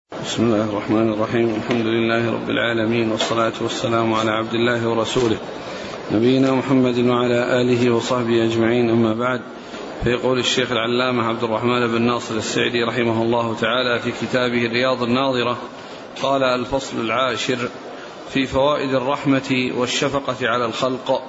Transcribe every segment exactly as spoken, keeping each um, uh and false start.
بسم الله الرحمن الرحيم. الحمد لله رب العالمين، والصلاة والسلام على عبد الله ورسوله نبينا محمد وعلى آله وصحبه أجمعين، أما بعد. فيقول الشيخ العلامة عبد الرحمن بن ناصر السعدي رحمه الله تعالى في كتابه الرياض الناظرة: قال: الفصل العاشر في فوائد الرحمة والشفقة على الخلق.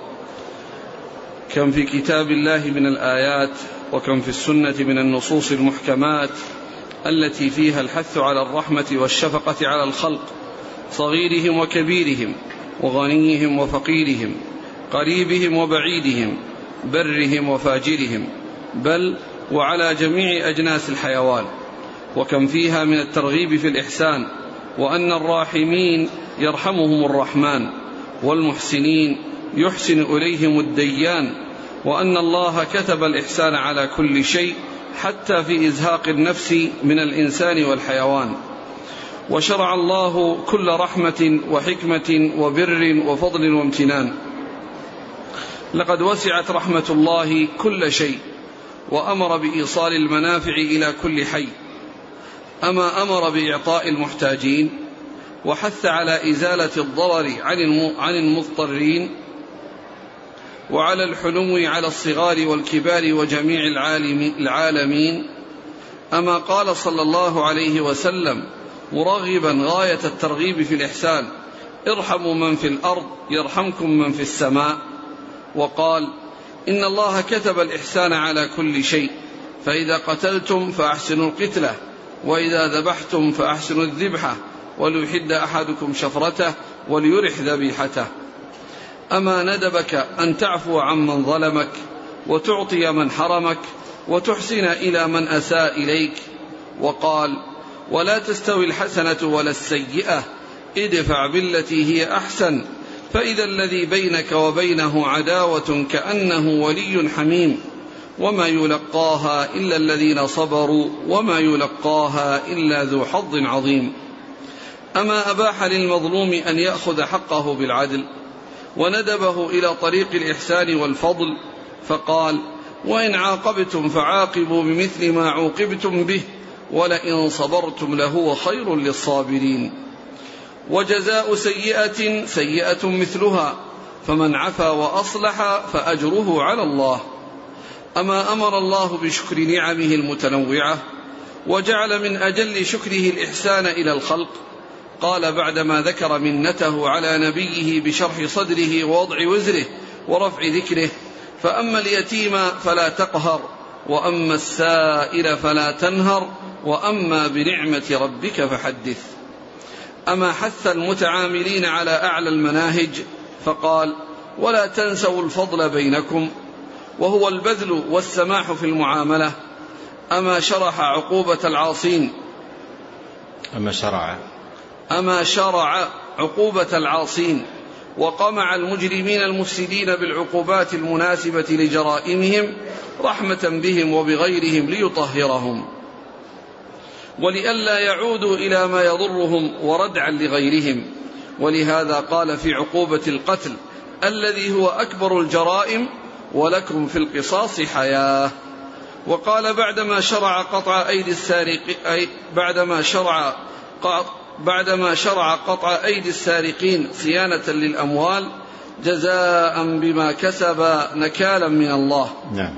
كم في كتاب الله من الآيات، وكم في السنة من النصوص المحكمات التي فيها الحث على الرحمة والشفقة على الخلق، صغيرهم وكبيرهم، وغنيهم وفقيرهم، قريبهم وبعيدهم، برهم وفاجرهم، بل وعلى جميع أجناس الحيوان. وكم فيها من الترغيب في الإحسان، وأن الراحمين يرحمهم الرحمن، والمحسنين يحسن إليهم الديان، وأن الله كتب الإحسان على كل شيء حتى في إزهاق النفس من الإنسان والحيوان. وشرع الله كل رحمة وحكمة وبر وفضل وامتنان. لقد وسعت رحمة الله كل شيء، وأمر بإيصال المنافع إلى كل حي. أما أمر بإعطاء المحتاجين، وحث على إزالة الضرر عن المضطرين، وعلى الحنو على الصغار والكبار وجميع العالمين. أما قال صلى الله عليه وسلم مرغبا غاية الترغيب في الإحسان: ارحموا من في الأرض يرحمكم من في السماء. وقال: إن الله كتب الإحسان على كل شيء، فإذا قتلتم فأحسنوا القتلة، وإذا ذبحتم فأحسنوا الذبحة، وليحد أحدكم شفرته وليرح ذبيحته. أما ندبك أن تعفو عمن ظلمك، وتعطي من حرمك، وتحسن إلى من أساء إليك. وقال: ولا تستوي الحسنة ولا السيئة، ادفع بالتي هي أحسن، فإذا الذي بينك وبينه عداوة كأنه ولي حميم، وما يلقاها إلا الذين صبروا، وما يلقاها إلا ذو حظ عظيم. أما أباح للمظلوم أن يأخذ حقه بالعدل، وندبه إلى طريق الإحسان والفضل، فقال: وإن عاقبتم فعاقبوا بمثل ما عوقبتم به، ولئن صبرتم لهو خير للصابرين. وجزاء سيئة سيئة مثلها، فمن عفا وأصلح فأجره على الله. أما أمر الله بشكر نعمه المتنوعة، وجعل من أجل شكره الإحسان إلى الخلق. قال بعدما ذكر منته على نبيه بشرح صدره ووضع وزره ورفع ذكره: فأما اليتيم فلا تقهر، وأما السائل فلا تنهر، وأما بنعمة ربك فحدث. أما حث المتعاملين على أعلى المناهج، فقال: ولا تنسوا الفضل بينكم، وهو البذل والسماح في المعاملة. أما شرح عقوبة العاصين أما شرع أما شرع عقوبة العاصين، وقمع المجرمين المفسدين بالعقوبات المناسبة لجرائمهم، رحمة بهم وبغيرهم ليطهرهم، ولئلا يعودوا إلى ما يضرهم وردعا لغيرهم. ولهذا قال في عقوبة القتل الذي هو أكبر الجرائم: ولكم في القصاص حياة. وقال بعدما شرع قطع أيدي السارق أي بعدما شرع بعدما شرع قطع أيدي السارقين صيانة للأموال، جزاء بما كسب نكالا من الله. نعم.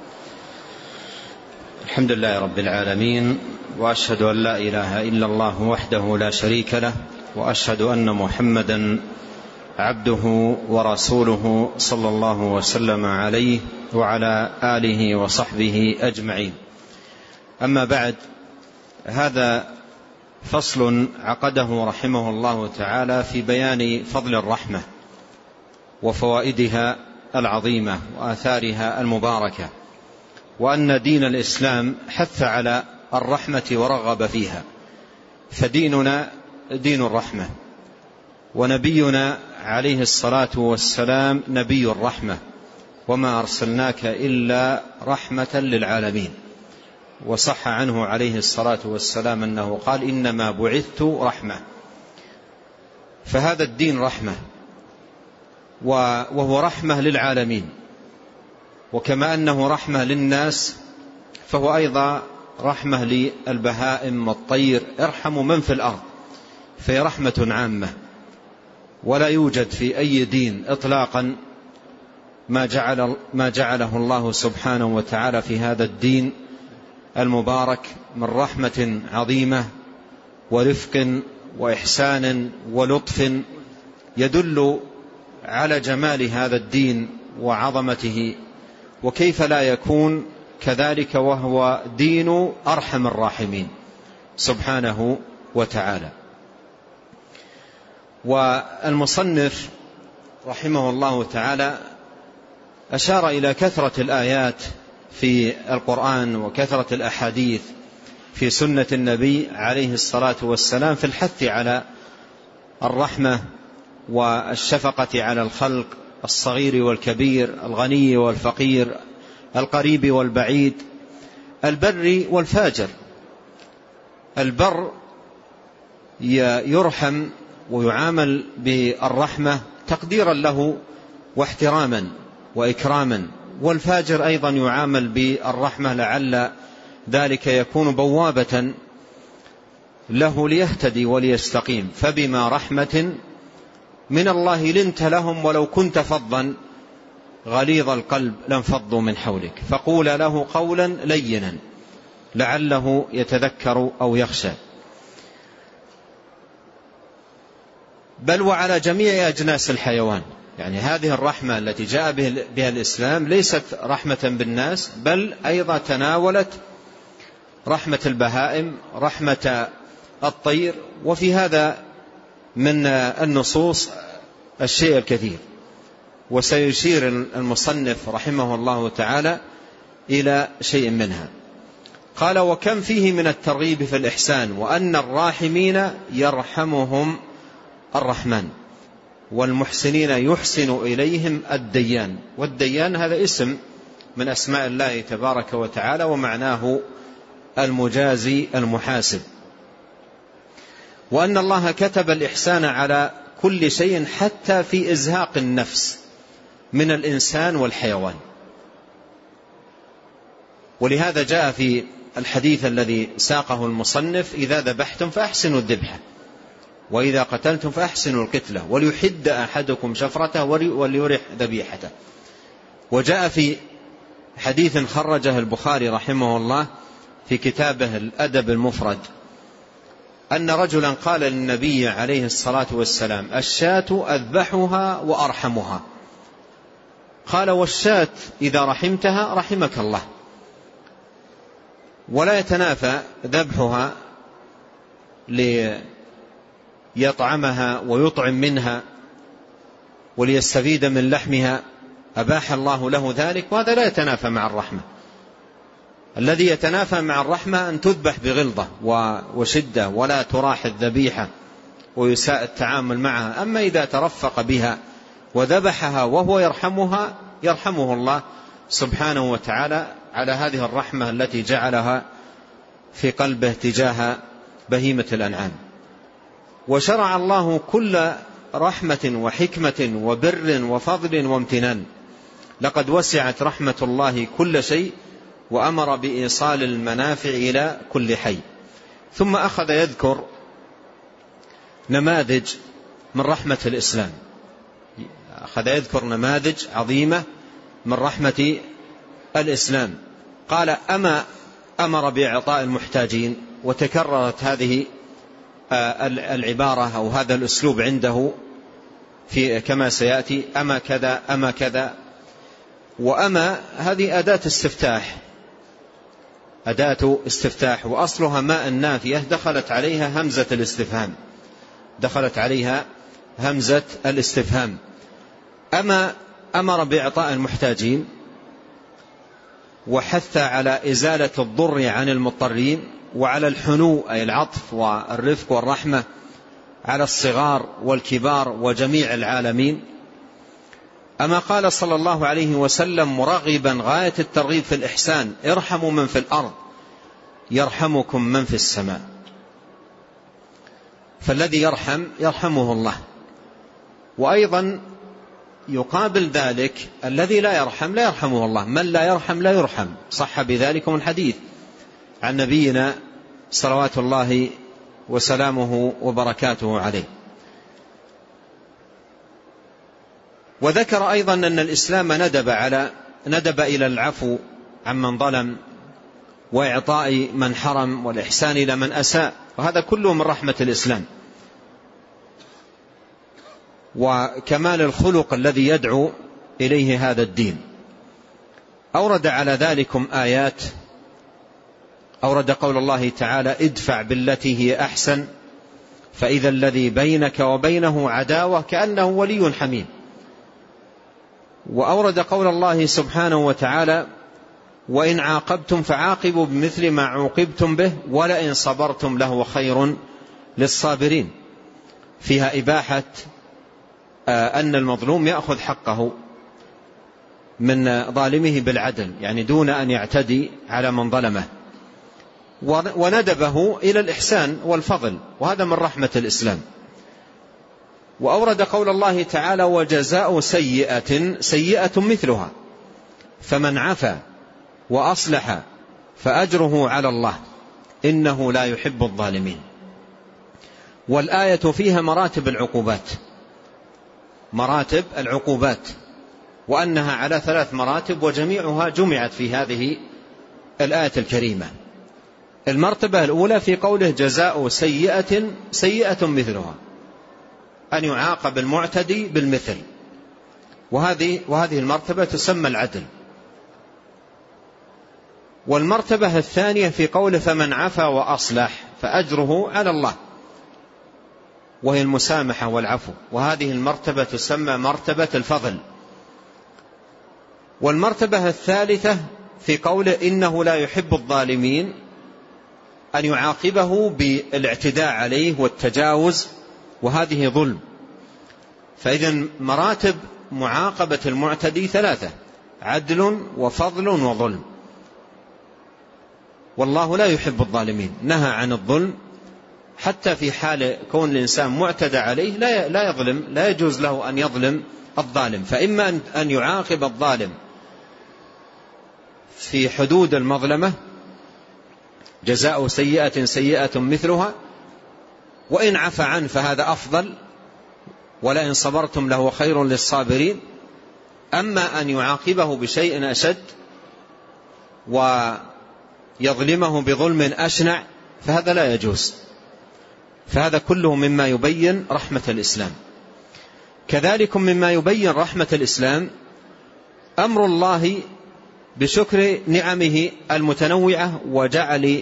الحمد لله رب العالمين، وأشهد أن لا إله إلا الله وحده لا شريك له، وأشهد أن محمدا عبده ورسوله صلى الله وسلم عليه وعلى آله وصحبه أجمعين. أما بعد، هذا فصل عقده رحمه الله تعالى في بيان فضل الرحمة وفوائدها العظيمة وآثارها المباركة، وأن دين الإسلام حث على الرحمة ورغب فيها، فديننا دين الرحمة، ونبينا عليه الصلاة والسلام نبي الرحمة، وما أرسلناك إلا رحمة للعالمين. وصح عنه عليه الصلاة والسلام أنه قال: إنما بعثت رحمة. فهذا الدين رحمة، وهو رحمة للعالمين، وكما أنه رحمة للناس فهو أيضا رحمة للبهائم والطير، ارحموا من في الأرض، في رحمة عامة. ولا يوجد في أي دين إطلاقا ما جعل ما جعله الله سبحانه وتعالى في هذا الدين المبارك من رحمة عظيمة ورفق وإحسان ولطف، يدل على جمال هذا الدين وعظمته. وكيف لا يكون كذلك وهو دين أرحم الراحمين سبحانه وتعالى. والمصنف رحمه الله تعالى أشار إلى كثرة الآيات في القرآن وكثرة الأحاديث في سنة النبي عليه الصلاة والسلام في الحث على الرحمة والشفقة على الخلق، الصغير والكبير، الغني والفقير، القريب والبعيد، البر والفاجر. البر يرحم ويعامل بالرحمة تقديرا له واحتراما وإكراما، والفاجر أيضا يعامل بالرحمة لعل ذلك يكون بوابة له ليهتدي وليستقيم. فبما رحمة من الله لنت لهم ولو كنت فظا غليظ القلب لانفضوا من حولك فقول له قولا لينا لعله يتذكر أو يخشى. بل وعلى جميع أجناس الحيوان، يعني هذه الرحمة التي جاء بها الإسلام ليست رحمة بالناس، بل أيضا تناولت رحمة البهائم، رحمة الطير. وفي هذا من النصوص الشيء الكثير، وسيشير المصنف رحمه الله تعالى إلى شيء منها. قال: وكم فيه من الترغيب في الإحسان، وأن الراحمين يرحمهم الرحمن، والمحسنين يحسن إليهم الديان. والديان هذا اسم من أسماء الله تبارك وتعالى، ومعناه المجازي المحاسب. وأن الله كتب الإحسان على كل شيء حتى في إزهاق النفس من الإنسان والحيوان. ولهذا جاء في الحديث الذي ساقه المصنف: إذا ذبحتم فأحسنوا الذبحة، وإذا قتلتم فأحسنوا القتلة، وليحد أحدكم شفرته وليرح ذبيحته. وجاء في حديث خرجه البخاري رحمه الله في كتابه الأدب المفرد أن رجلا قال للنبي عليه الصلاة والسلام: الشاة أذبحها وأرحمها. قال: والشاة إذا رحمتها رحمك الله. ولا يتنافى ذبحها ليطعمها ويطعم منها وليستفيد من لحمها، أباح الله له ذلك، وهذا لا يتنافى مع الرحمة. الذي يتنافى مع الرحمة أن تذبح بغلظة وشدة ولا تراح الذبيحة ويساء التعامل معها. أما إذا ترفق بها وذبحها وهو يرحمها يرحمه الله سبحانه وتعالى على هذه الرحمة التي جعلها في قلبه تجاه بهيمة الأنعام. وشرع الله كل رحمة وحكمة وبر وفضل وامتنان. لقد وسعت رحمة الله كل شيء، وأمر بإيصال المنافع إلى كل حي. ثم أخذ يذكر نماذج من رحمة الإسلام، أخذ يذكر نماذج عظيمة من رحمة الإسلام. قال: أما أمر بإعطاء المحتاجين، وتكررت هذه العبارة أو هذا الأسلوب عنده في كما سيأتي: أما كذا أما كذا. وأما هذه أداة استفتاح، أداة استفتاح، وأصلها ماء نافية دخلت عليها همزة الاستفهام، دخلت عليها همزة الاستفهام. أما أمر بإعطاء المحتاجين، وحث على إزالة الضر عن المضطرين، وعلى الحنو أي العطف والرفق والرحمة على الصغار والكبار وجميع العالمين. أما قال صلى الله عليه وسلم مرغبا غاية الترغيب في الإحسان: ارحموا من في الأرض يرحمكم من في السماء. فالذي يرحم يرحمه الله. وأيضا يقابل ذلك الذي لا يرحم لا يرحمه الله، من لا يرحم لا يرحم، صح بذلكم الحديث. عن نبينا صلوات الله وسلامه وبركاته عليه. وذكر أيضا أن الإسلام ندب على ندب إلى العفو عمن ظلم وإعطاء من حرم والإحسان إلى من أساء، وهذا كله من رحمة الإسلام وكمال الخلق الذي يدعو إليه هذا الدين. أورد على ذلكم آيات، أورد قول الله تعالى: ادفع بالتي هي أحسن فإذا الذي بينك وبينه عداوة كأنه ولي حميم. وأورد قول الله سبحانه وتعالى: وإن عاقبتم فعاقبوا بمثل ما عوقبتم به ولئن صبرتم لهو خير للصابرين، فيها إباحة أن المظلوم يأخذ حقه من ظالمه بالعدل، يعني دون أن يعتدي على من ظلمه، وندبه إلى الإحسان والفضل، وهذا من رحمة الإسلام. وأورد قول الله تعالى: وجزاء سيئة سيئة مثلها فمن عفا وأصلح فأجره على الله إنه لا يحب الظالمين. والآية فيها مراتب العقوبات، مراتب العقوبات، وأنها على ثلاث مراتب، وجميعها جمعت في هذه الآية الكريمة. المرتبة الأولى في قوله: جزاء سيئة سيئة مثلها، أن يعاقب المعتدي بالمثل، وهذه وهذه المرتبة تسمى العدل. والمرتبة الثانية في قوله: فمن عفا وأصلح فأجره على الله، وهي المسامحة والعفو، وهذه المرتبة تسمى مرتبة الفضل. والمرتبة الثالثة في قوله: إنه لا يحب الظالمين، أن يعاقبه بالاعتداء عليه والتجاوز، وهذه ظلم. فإذن مراتب معاقبة المعتدي ثلاثة: عدل وفضل وظلم. والله لا يحب الظالمين، نهى عن الظلم، حتى في حال كون الإنسان معتدى عليه لا يظلم، لا يجوز له أن يظلم الظالم. فإما أن يعاقب الظالم في حدود المظلمة، جزاء سيئة سيئة مثلها، وإن عفى عنه فهذا أفضل، ولئن صبرتم لهو خير للصابرين. أما أن يعاقبه بشيء أشد ويظلمه بظلم أشنع فهذا لا يجوز. فهذا كله مما يبين رحمة الإسلام. كذلك مما يبين رحمة الإسلام أمر الله بشكر نعمه المتنوعة، وجعل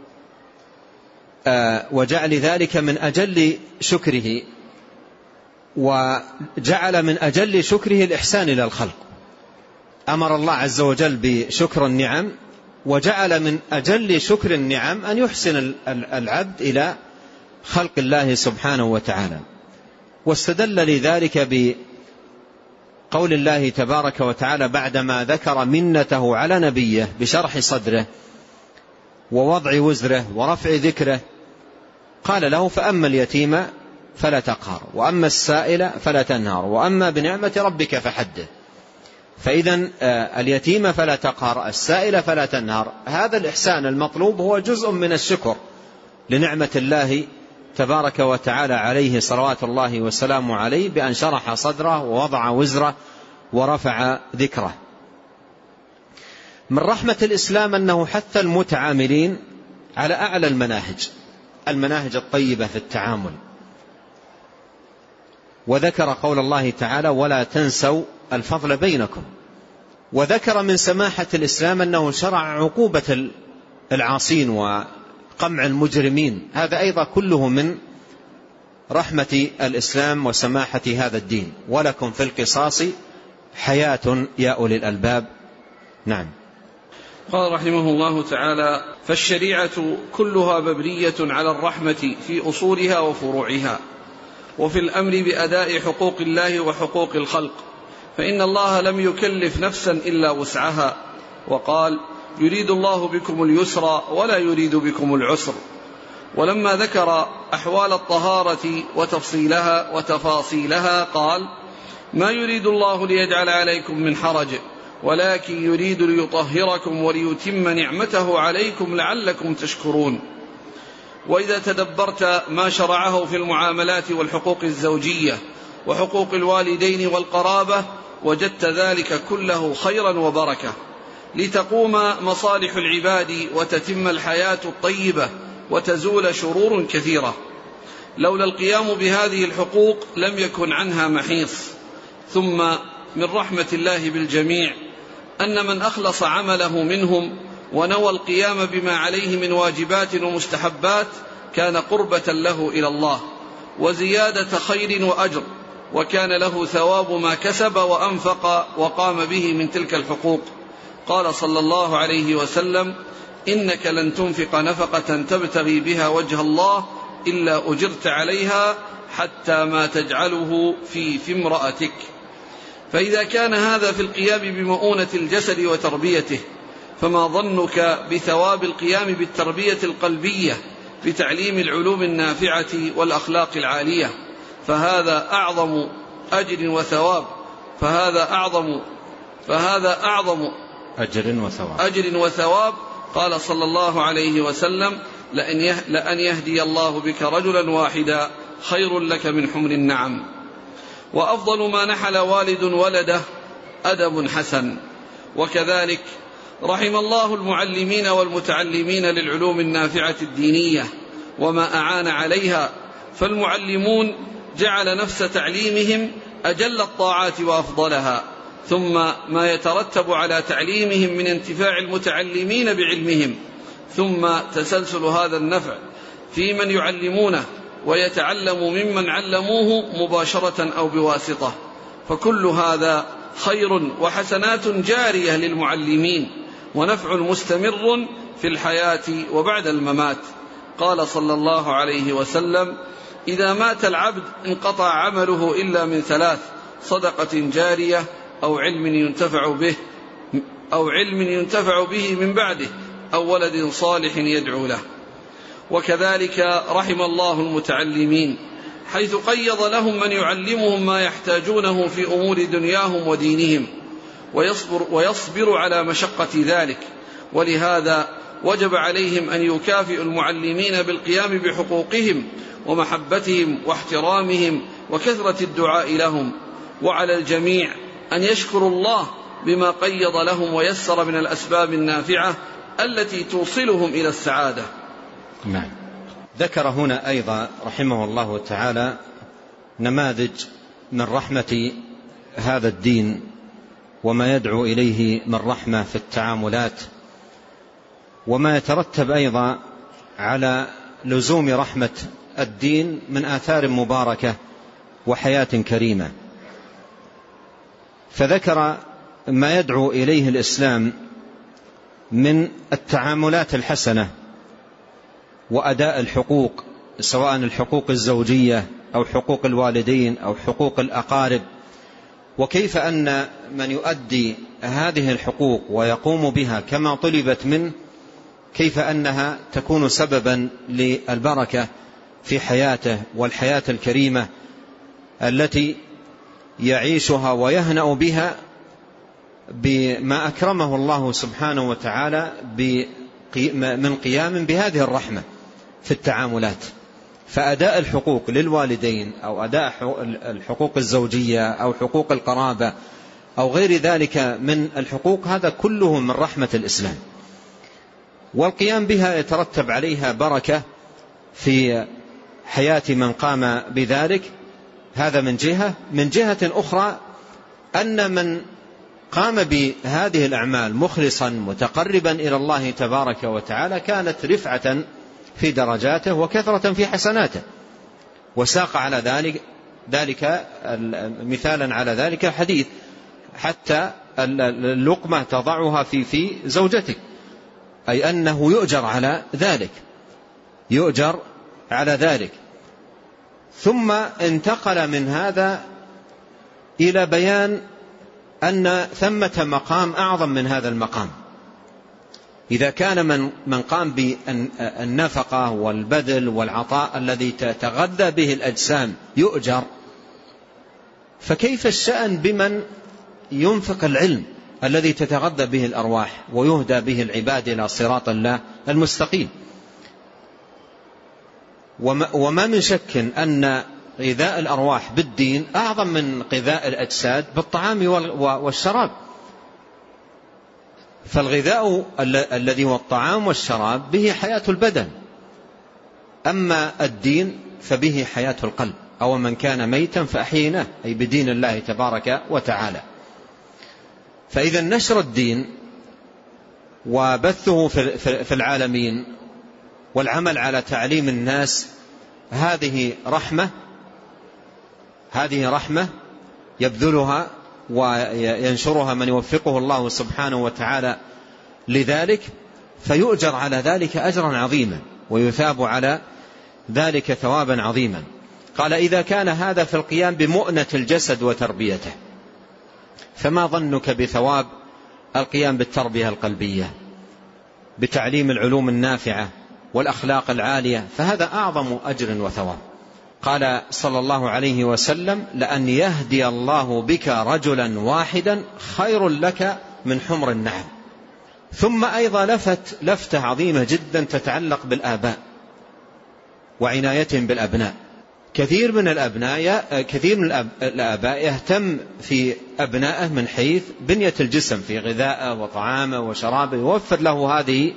آه وجعل ذلك من أجل شكره، وجعل من أجل شكره الإحسان إلى الخلق. أمر الله عز وجل بشكر النعم، وجعل من أجل شكر النعم أن يحسن العبد إلى خلق الله سبحانه وتعالى. واستدل لذلك بقول الله تبارك وتعالى بعدما ذكر منته على نبيه بشرح صدره ووضع وزره ورفع ذكره، قال له: فأما اليتيم فلا تقهر، وأما السائل فلا تنهر، وأما بنعمة ربك فحدث. فإذا اليتيم فلا تقهر، السائل فلا تنهر، هذا الإحسان المطلوب هو جزء من الشكر لنعمة الله تبارك وتعالى عليه صلوات الله وسلامه عليه، بأن شرح صدره ووضع وزره ورفع ذكره. من رحمة الإسلام أنه حث المتعاملين على أعلى المناهج، المناهج الطيبة في التعامل. وذكر قول الله تعالى: ولا تنسوا الفضل بينكم. وذكر من سماحة الإسلام أنه شرع عقوبة العاصين وقمع المجرمين، هذا أيضا كله من رحمة الإسلام وسماحة هذا الدين. ولكم في القصاص حياة يا أولي الألباب. نعم. قال رحمه الله تعالى: فالشريعة كلها مبنية على الرحمة في أصولها وفروعها، وفي الأمر بأداء حقوق الله وحقوق الخلق، فإن الله لم يكلف نفسا إلا وسعها، وقال: يريد الله بكم اليسر ولا يريد بكم العسر. ولما ذكر أحوال الطهارة وتفصيلها وتفاصيلها قال: ما يريد الله ليجعل عليكم من حرج ولكن يريد ليطهركم وليتم نعمته عليكم لعلكم تشكرون. وإذا تدبرت ما شرعه في المعاملات والحقوق الزوجية وحقوق الوالدين والقرابة وجدت ذلك كله خيرا وبركة، لتقوم مصالح العباد وتتم الحياة الطيبة وتزول شرور كثيرة. لولا القيام بهذه الحقوق لم يكن عنها محيص. ثم من رحمة الله بالجميع أن من أخلص عمله منهم ونوى القيام بما عليه من واجبات ومستحبات كان قربة له إلى الله وزيادة خير وأجر، وكان له ثواب ما كسب وأنفق وقام به من تلك الحقوق. قال صلى الله عليه وسلم: إنك لن تنفق نفقة تبتغي بها وجه الله إلا أجرت عليها حتى ما تجعله في في امرأتك. فإذا كان هذا في القيام بمؤونة الجسد وتربيته، فما ظنك بثواب القيام بالتربية القلبية بتعليم العلوم النافعة والأخلاق العالية؟ فهذا أعظم أجر وثواب فهذا أعظم فهذا أعظم أجر وثواب أجر وثواب. قال صلى الله عليه وسلم: لأن يهدي الله بك رجلا واحدا خير لك من حمر النعم. وأفضل ما نحل والد ولده أدب حسن. وكذلك رحم الله المعلمين والمتعلمين للعلوم النافعة الدينية وما أعان عليها، فالمعلمون جعل نفس تعليمهم أجل الطاعات وأفضلها، ثم ما يترتب على تعليمهم من انتفاع المتعلمين بعلمهم، ثم تسلسل هذا النفع في من يعلمونه ويتعلم ممن علموه مباشرة أو بواسطة. فكل هذا خير وحسنات جارية للمعلمين ونفع مستمر في الحياة وبعد الممات. قال صلى الله عليه وسلم: إذا مات العبد انقطع عمله إلا من ثلاث: صدقة جارية أو علم ينتفع به أو علم ينتفع به من بعده أو ولد صالح يدعو له. وكذلك رحم الله المتعلمين حيث قيض لهم من يعلمهم ما يحتاجونه في أمور دنياهم ودينهم، ويصبر, ويصبر على مشقة ذلك. ولهذا وجب عليهم أن يكافئوا المعلمين بالقيام بحقوقهم ومحبتهم واحترامهم وكثرة الدعاء لهم. وعلى الجميع أن يشكروا الله بما قيض لهم ويسر من الأسباب النافعة التي توصلهم إلى السعادة. نعم. ذكر هنا أيضا رحمه الله تعالى نماذج من رحمة هذا الدين وما يدعو إليه من رحمة في التعاملات، وما يترتب أيضا على لزوم رحمة الدين من آثار مباركة وحياة كريمة. فذكر ما يدعو إليه الإسلام من التعاملات الحسنة وأداء الحقوق، سواء الحقوق الزوجية أو حقوق الوالدين أو حقوق الأقارب، وكيف أن من يؤدي هذه الحقوق ويقوم بها كما طلبت منه كيف أنها تكون سببا للبركة في حياته والحياة الكريمة التي يعيشها ويهنأ بها بما أكرمه الله سبحانه وتعالى من قيام بهذه الرحمة في التعاملات. فأداء الحقوق للوالدين أو أداء الحقوق الزوجية أو حقوق القرابة أو غير ذلك من الحقوق، هذا كله من رحمة الإسلام، والقيام بها يترتب عليها بركة في حياة من قام بذلك. هذا من جهة. من جهة أخرى أن من قام بهذه الأعمال مخلصا متقربا إلى الله تبارك وتعالى كانت رفعة في درجاته وكثرة في حسناته. وساق على ذلك ذلك مثالا على ذلك حديث: حتى اللقمة تضعها في في زوجتك، أي أنه يؤجر على ذلك يؤجر على ذلك. ثم انتقل من هذا إلى بيان أن ثمة مقام أعظم من هذا المقام. إذا كان من من قام بالنفقة والبذل والعطاء الذي تتغذى به الأجسام يؤجر، فكيف الشأن بمن ينفق العلم الذي تتغذى به الأرواح ويهدى به العباد إلى صراط الله المستقيم. وما من شك أن غذاء الأرواح بالدين أعظم من غذاء الأجساد بالطعام والشراب. فالغذاء الذي هو الطعام والشراب به حياة البدن، أما الدين فبه حياة القلب. أو من كان ميتا فأحييناه، أي بدين الله تبارك وتعالى. فإذا نشر الدين وبثه في العالمين والعمل على تعليم الناس هذه رحمة، هذه رحمة يبذلها وينشرها من يوفقه الله سبحانه وتعالى لذلك، فيؤجر على ذلك أجرا عظيما ويثاب على ذلك ثوابا عظيما. قال: إذا كان هذا في القيام بمؤنة الجسد وتربيته، فما ظنك بثواب القيام بالتربية القلبية بتعليم العلوم النافعة والأخلاق العالية، فهذا أعظم أجر وثواب. قال صلى الله عليه وسلم: لأن يهدي الله بك رجلا واحدا خير لك من حمر النعم. ثم أيضا لفت لفتة عظيمة جدا تتعلق بالآباء وعنايتهم بالأبناء. كثير من الأبناء كثير من الآباء يهتم في أبنائه من حيث بنية الجسم، في غذائه وطعامه وشرابه، يوفر له هذه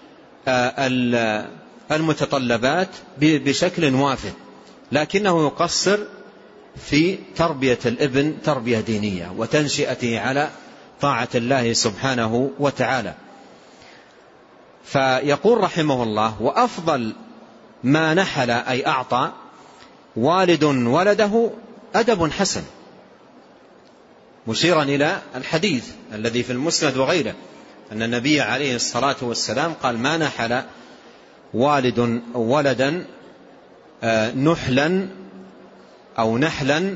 المتطلبات بشكل وافر، لكنه يقصر في تربية الابن تربية دينية وتنشئته على طاعة الله سبحانه وتعالى. فيقول رحمه الله: وأفضل ما نحل أي أعطى والد ولده أدب حسن، مشيرا إلى الحديث الذي في المسند وغيره أن النبي عليه الصلاة والسلام قال: ما نحل والد ولدا نحلا أو نحلا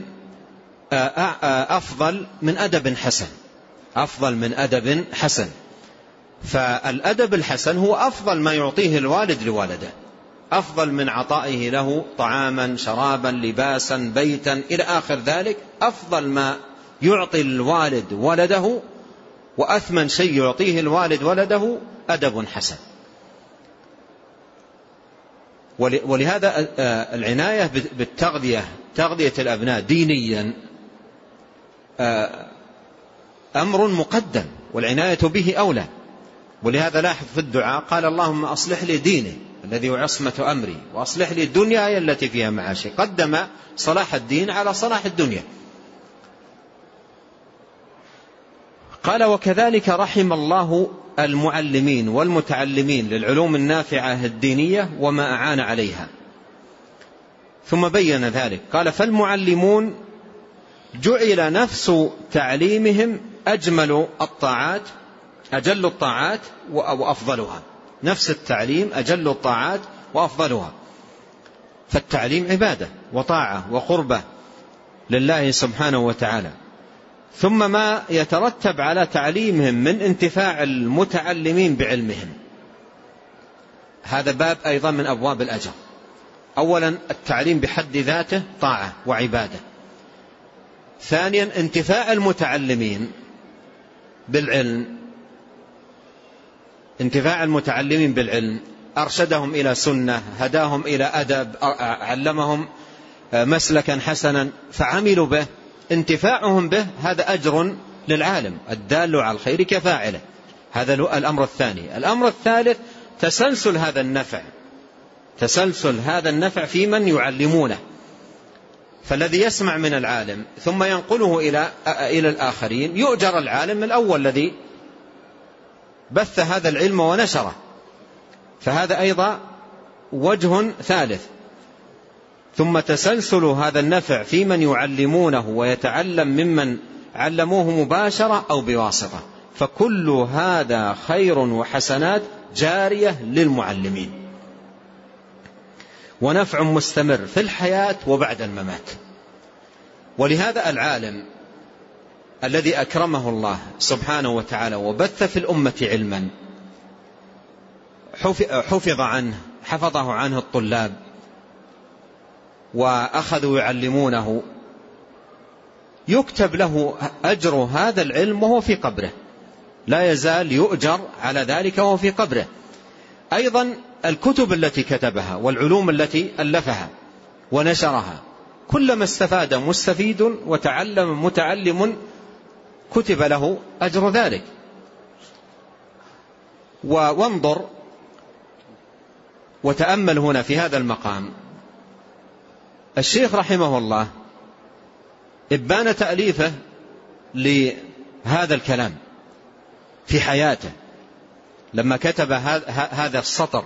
أفضل من أدب حسن، أفضل من أدب حسن. فالأدب الحسن هو أفضل ما يعطيه الوالد لوالده، أفضل من عطائه له طعاما شرابا لباسا بيتا إلى آخر ذلك. أفضل ما يعطي الوالد ولده وأثمن شيء يعطيه الوالد ولده أدب حسن. ولهذا العناية بالتغذية، تغذية الأبناء دينيا أمر مقدم، والعناية به أولى. ولهذا لاحظ في الدعاء قال: اللهم أصلح لي ديني الذي هو عصمة أمري، وأصلح لي الدنيا التي فيها معاشي. قدم صلاح الدين على صلاح الدنيا. قال: وكذلك رحم الله المعلمين والمتعلمين للعلوم النافعة الدينية وما أعان عليها. ثم بين ذلك قال: فالمعلمون جعل نفس تعليمهم أجمل الطاعات، أجل الطاعات وأفضلها. نفس التعليم أجل الطاعات وأفضلها. فالتعليم عبادة وطاعة وقربة لله سبحانه وتعالى. ثم ما يترتب على تعليمهم من انتفاع المتعلمين بعلمهم، هذا باب أيضا من أبواب الأجر. أولا التعليم بحد ذاته طاعة وعبادة. ثانيا انتفاع المتعلمين بالعلم، انتفاع المتعلمين بالعلم، أرشدهم إلى سنة، هداهم إلى أدب، علمهم مسلكا حسنا فعملوا به، انتفاعهم به هذا أجر للعالم الدال على الخير كفاعله. هذا الأمر الثاني. الأمر الثالث تسلسل هذا النفع، تسلسل هذا النفع في من يعلمونه. فالذي يسمع من العالم ثم ينقله إلى إلى الآخرين يؤجر العالم الأول الذي بث هذا العلم ونشره. فهذا أيضا وجه ثالث. ثم تسلسل هذا النفع في من يعلمونه ويتعلم ممن علموه مباشرة أو بواسطة. فكل هذا خير وحسنات جارية للمعلمين، ونفع مستمر في الحياة وبعد الممات. ولهذا العالم الذي أكرمه الله سبحانه وتعالى وبث في الأمة علما حفظ عنه حفظه عنه الطلاب وأخذوا يعلمونه، يكتب له أجر هذا العلم وهو في قبره، لا يزال يؤجر على ذلك وهو في قبره. أيضا الكتب التي كتبها والعلوم التي ألفها ونشرها، كلما استفاد مستفيد وتعلم متعلم كتب له أجر ذلك. وانظر وتأمل هنا في هذا المقام، الشيخ رحمه الله إبان تأليفه لهذا الكلام في حياته لما كتب هذا السطر،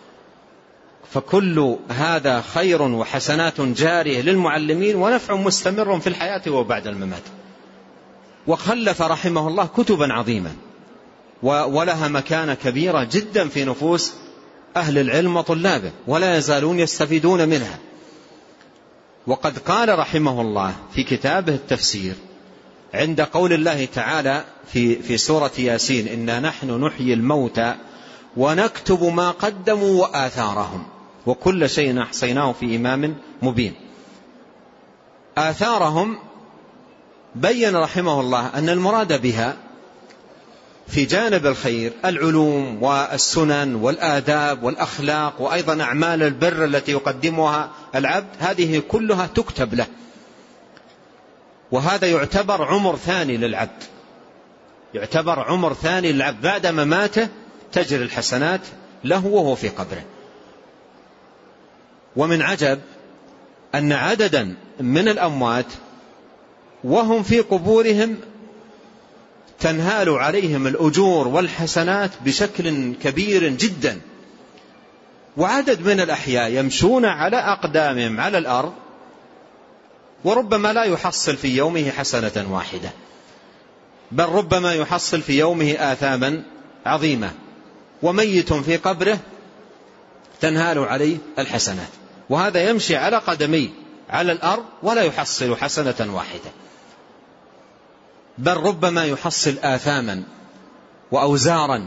فكل هذا خير وحسنات جارية للمعلمين ونفع مستمر في الحياة وبعد الممات. وخلف رحمه الله كتبا عظيمة ولها مكانة كبيرة جدا في نفوس أهل العلم وطلابه، ولا يزالون يستفيدون منها. وقد قال رحمه الله في كتابه التفسير عند قول الله تعالى في, في سورة ياسين: إنا نحن نحيي الموتى ونكتب ما قدموا وآثارهم وكل شيء أحصيناه في إمام مبين. آثارهم بين رحمه الله أن المراد بها في جانب الخير العلوم والسنن والآداب والأخلاق، وأيضا أعمال البر التي يقدمها العبد، هذه كلها تكتب له، وهذا يعتبر عمر ثاني للعبد، يعتبر عمر ثاني للعبد بعد مماته تجري الحسنات له وهو في قبره. ومن عجب أن عددا من الأموات وهم في قبورهم تنهال عليهم الأجور والحسنات بشكل كبير جدا، وعدد من الأحياء يمشون على أقدامهم على الأرض وربما لا يحصل في يومه حسنة واحدة، بل ربما يحصل في يومه آثاما عظيمة، وميت في قبره تنهال عليه الحسنات، وهذا يمشي على قدميه على الأرض ولا يحصل حسنة واحدة، بل ربما يحصل آثاما وأوزارا.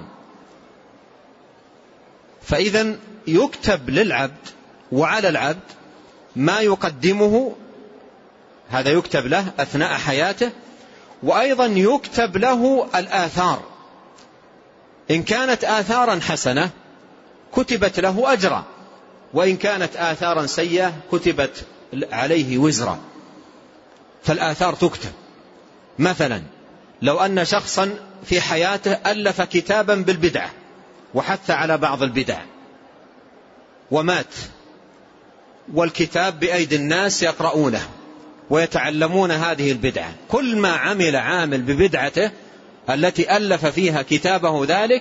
فإذا يكتب للعبد وعلى العبد ما يقدمه، هذا يكتب له أثناء حياته، وأيضا يكتب له الآثار، إن كانت آثارا حسنة كتبت له أجرا، وإن كانت آثارا سيئة كتبت عليه وزرا. فالآثار تكتب. مثلا لو أن شخصا في حياته ألف كتابا بالبدعة وحث على بعض البدع ومات، والكتاب بأيدي الناس يقرؤونه ويتعلمون هذه البدعة، كل ما عمل عامل ببدعته التي ألف فيها كتابه ذلك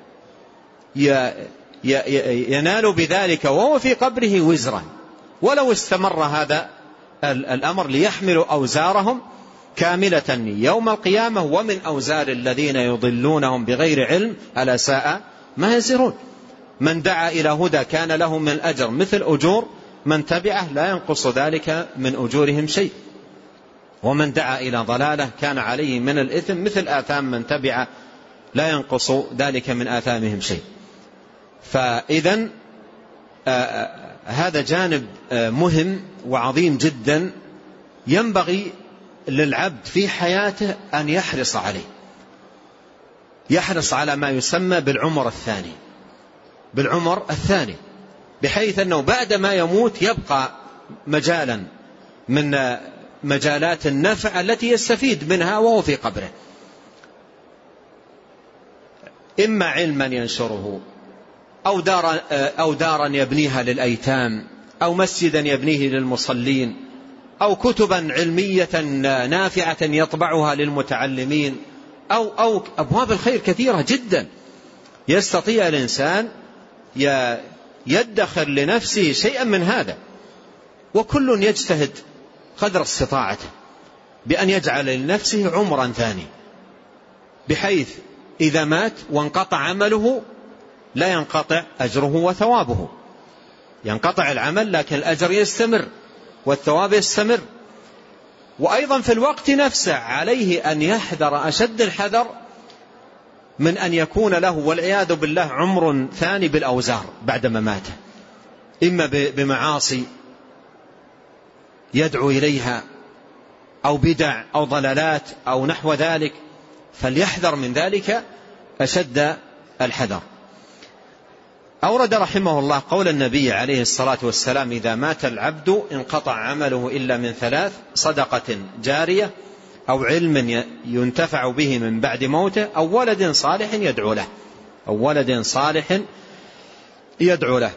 ينال بذلك وهو في قبره وزرا، ولو استمر هذا الأمر ليحملوا أوزارهم كاملة يوم القيامة، ومن أوزار الذين يضلونهم بغير علم ألا ساء ما يزرون. من دعا إلى هدى كان له من الأجر مثل أجور من تبعه لا ينقص ذلك من أجورهم شيء، ومن دعا إلى ضلالة كان عليه من الإثم مثل آثام من تبعه لا ينقص ذلك من آثامهم شيء. فإذن هذا جانب مهم وعظيم جدا ينبغي للعبد في حياته أن يحرص عليه، يحرص على ما يسمى بالعمر الثاني، بالعمر الثاني بحيث أنه بعد ما يموت يبقى مجالا من مجالات النفع التي يستفيد منها وهو في قبره، إما علما ينشره أو دارا, أو دارا يبنيها للأيتام أو مسجدا يبنيه للمصلين أو كتبا علمية نافعة يطبعها للمتعلمين أو, أو أبواب الخير كثيرة جدا يستطيع الإنسان يدخر لنفسه شيئا من هذا، وكل يجتهد قدر استطاعته بأن يجعل لنفسه عمرا ثاني، بحيث إذا مات وانقطع عمله لا ينقطع أجره وثوابه، ينقطع العمل لكن الأجر يستمر والثواب يستمر. وأيضا في الوقت نفسه عليه أن يحذر أشد الحذر من أن يكون له والعياذ بالله عمر ثاني بالأوزار بعد مماته، إما بمعاصي يدعو إليها أو بدع أو ضلالات أو نحو ذلك، فليحذر من ذلك أشد الحذر. أورد رحمه الله قول النبي عليه الصلاة والسلام: إذا مات العبد انقطع عمله إلا من ثلاث: صدقة جارية، أو علم ينتفع به من بعد موته، أو ولد صالح يدعو له أو ولد صالح يدعو له.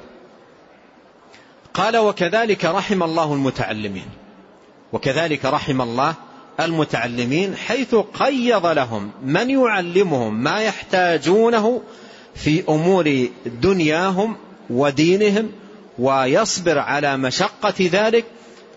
قال: وكذلك رحم الله المتعلمين وكذلك رحم الله المتعلمين حيث قيض لهم من يعلمهم ما يحتاجونه في أمور دنياهم ودينهم، ويصبر على مشقة ذلك.